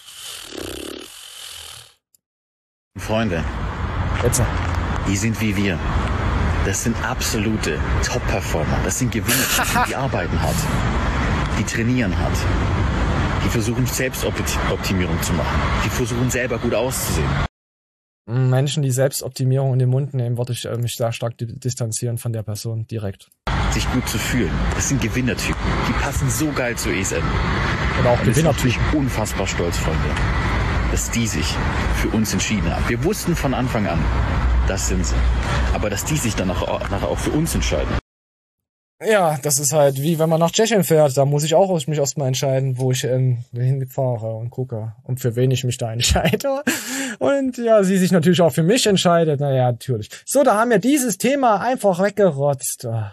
Freunde. Jetzt. Die sind wie wir. Das sind absolute Top-Performer. Das sind Gewinner, die arbeiten hart. Die trainieren hart. Die versuchen Selbstoptimierung zu machen. Die versuchen selber gut auszusehen. Menschen, die Selbstoptimierung in den Mund nehmen, würde ich äh, mich sehr stark distanzieren von der Person direkt. Sich gut zu fühlen. Das sind Gewinnertypen. Die passen so geil zu E S N. Oder auch Gewinnertypen. Ich bin unfassbar stolz, Freunde, dass die sich für uns entschieden haben. Wir wussten von Anfang an, das sind sie. Aber dass die sich dann auch, nachher auch für uns entscheiden. Ja, das ist halt wie wenn man nach Tschechien fährt. Da muss ich auch mich erstmal entscheiden, wo ich ähm, hinfahre und gucke und für wen ich mich da entscheide. Und ja, sie sich natürlich auch für mich entscheidet. Naja, natürlich. So, da haben wir dieses Thema einfach weggerotzt. Ah.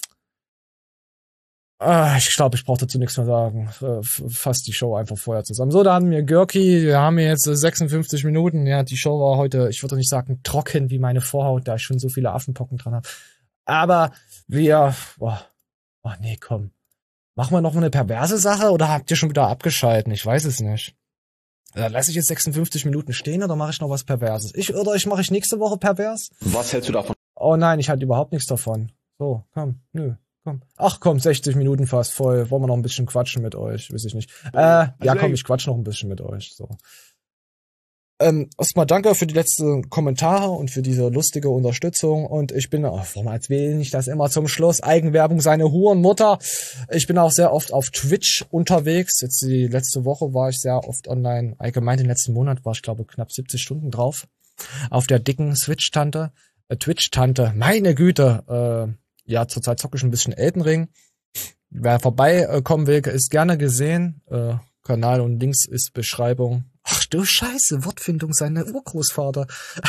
Ah, ich glaube, ich brauche dazu nichts mehr sagen. Fasst die Show einfach vorher zusammen. So, da haben wir Görki. Wir haben jetzt sechsundfünfzig Minuten. Ja, die Show war heute, ich würde nicht sagen trocken wie meine Vorhaut, da ich schon so viele Affenpocken dran habe. Aber wir, boah, oh nee, komm. Machen wir noch mal eine perverse Sache oder habt ihr schon wieder abgeschalten? Ich weiß es nicht. Da lasse ich jetzt sechsundfünfzig Minuten stehen oder mache ich noch was Perverses? Ich, oder ich mache ich nächste Woche pervers? Was hältst du davon? Oh nein, ich hatte überhaupt nichts davon. So, komm, nö, komm. Ach komm, sechzig Minuten fast voll. Wollen wir noch ein bisschen quatschen mit euch? Weiß ich nicht. Äh, ja komm, ich quatsch noch ein bisschen mit euch. So. Ähm, erstmal danke für die letzten Kommentare und für diese lustige Unterstützung und ich bin, oh, warum erzähle ich das immer zum Schluss? Eigenwerbung, seine Hurenmutter. Ich bin auch sehr oft auf Twitch unterwegs. Jetzt die letzte Woche war ich sehr oft online. Allgemein den letzten Monat war ich, glaube knapp siebzig Stunden drauf. Auf der dicken Switch-Tante, äh, Twitch-Tante. Meine Güte. Äh, ja, zurzeit zocke ich ein bisschen Elden Ring. Wer vorbeikommen will, ist gerne gesehen. Äh, Kanal und Links ist Beschreibung. Ach du Scheiße, Wortfindung, seine Urgroßvater.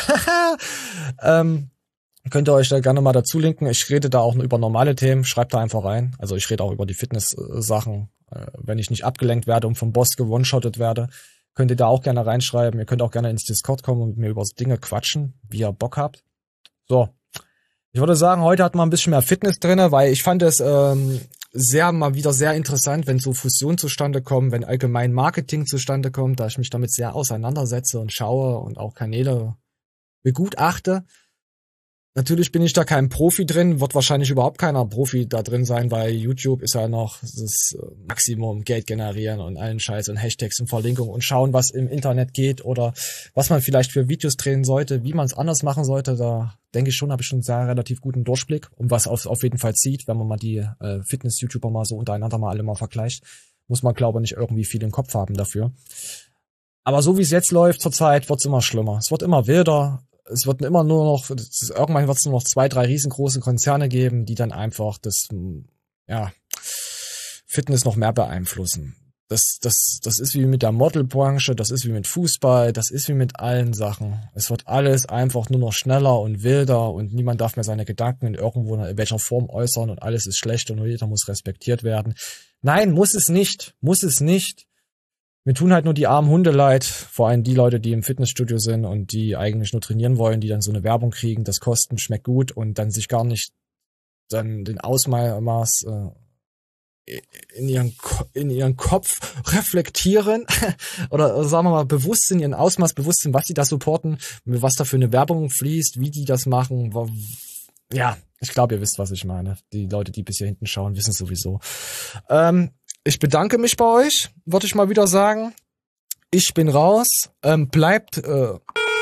ähm, könnt ihr euch da gerne mal dazu linken. Ich rede da auch nur über normale Themen. Schreibt da einfach rein. Also ich rede auch über die Fitness-Sachen. Äh, wenn ich nicht abgelenkt werde und vom Boss gewone-shottet werde, könnt ihr da auch gerne reinschreiben. Ihr könnt auch gerne ins Discord kommen und mit mir über Dinge quatschen, wie ihr Bock habt. So. Ich würde sagen, heute hat man ein bisschen mehr Fitness drinne, weil ich fand es ähm, sehr mal wieder sehr interessant, wenn so Fusionen zustande kommen, wenn allgemein Marketing zustande kommt, da ich mich damit sehr auseinandersetze und schaue und auch Kanäle begutachte. Natürlich bin ich da kein Profi drin, wird wahrscheinlich überhaupt keiner Profi da drin sein, weil YouTube ist ja noch das Maximum Geld generieren und allen Scheiß und Hashtags und Verlinkungen und schauen, was im Internet geht oder was man vielleicht für Videos drehen sollte, wie man es anders machen sollte. Da denke ich schon, habe ich schon einen sehr relativ guten Durchblick und was auf, auf jeden Fall zieht, wenn man mal die äh, Fitness-YouTuber mal so untereinander mal alle mal vergleicht, muss man glaube ich nicht irgendwie viel im Kopf haben dafür. Aber so wie es jetzt läuft zurzeit, wird es immer schlimmer. Es wird immer wilder. Es wird immer nur noch, irgendwann wird es nur noch zwei, drei riesengroße Konzerne geben, die dann einfach das, ja, Fitness noch mehr beeinflussen. Das, das, das ist wie mit der Modelbranche, das ist wie mit Fußball, das ist wie mit allen Sachen. Es wird alles einfach nur noch schneller und wilder und niemand darf mehr seine Gedanken in irgendwo in welcher Form äußern und alles ist schlecht und jeder muss respektiert werden. Nein, muss es nicht, muss es nicht. Mir tun halt nur die armen Hunde leid, vor allem die Leute, die im Fitnessstudio sind und die eigentlich nur trainieren wollen, die dann so eine Werbung kriegen, das Kosten schmeckt gut und dann sich gar nicht dann den Ausmaß äh, in ihren in ihren Kopf reflektieren oder sagen wir mal bewusst sind, ihren Ausmaß bewusst sind, was sie da supporten, was da für eine Werbung fließt, wie die das machen. Ja, ich glaube, ihr wisst, was ich meine. Die Leute, die bis hier hinten schauen, wissen sowieso. Ähm, Ich bedanke mich bei euch, würde ich mal wieder sagen. Ich bin raus. Ähm, bleibt äh,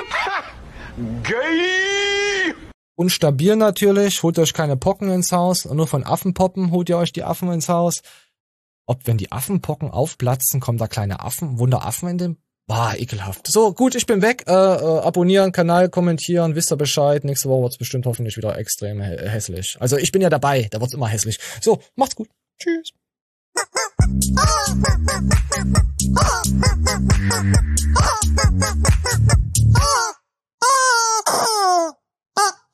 gay und stabil natürlich. Holt euch keine Pocken ins Haus. Nur von Affenpoppen holt ihr euch die Affen ins Haus. Ob wenn die Affenpocken aufplatzen, kommen da kleine Affen, Wunderaffen in den... Bah, ekelhaft. So, gut, ich bin weg. Äh, äh, abonnieren, Kanal, kommentieren, wisst ihr Bescheid. Nächste Woche wird's bestimmt hoffentlich wieder extrem hä- hässlich. Also ich bin ja dabei, da wird's immer hässlich. So, macht's gut. Tschüss. Ah!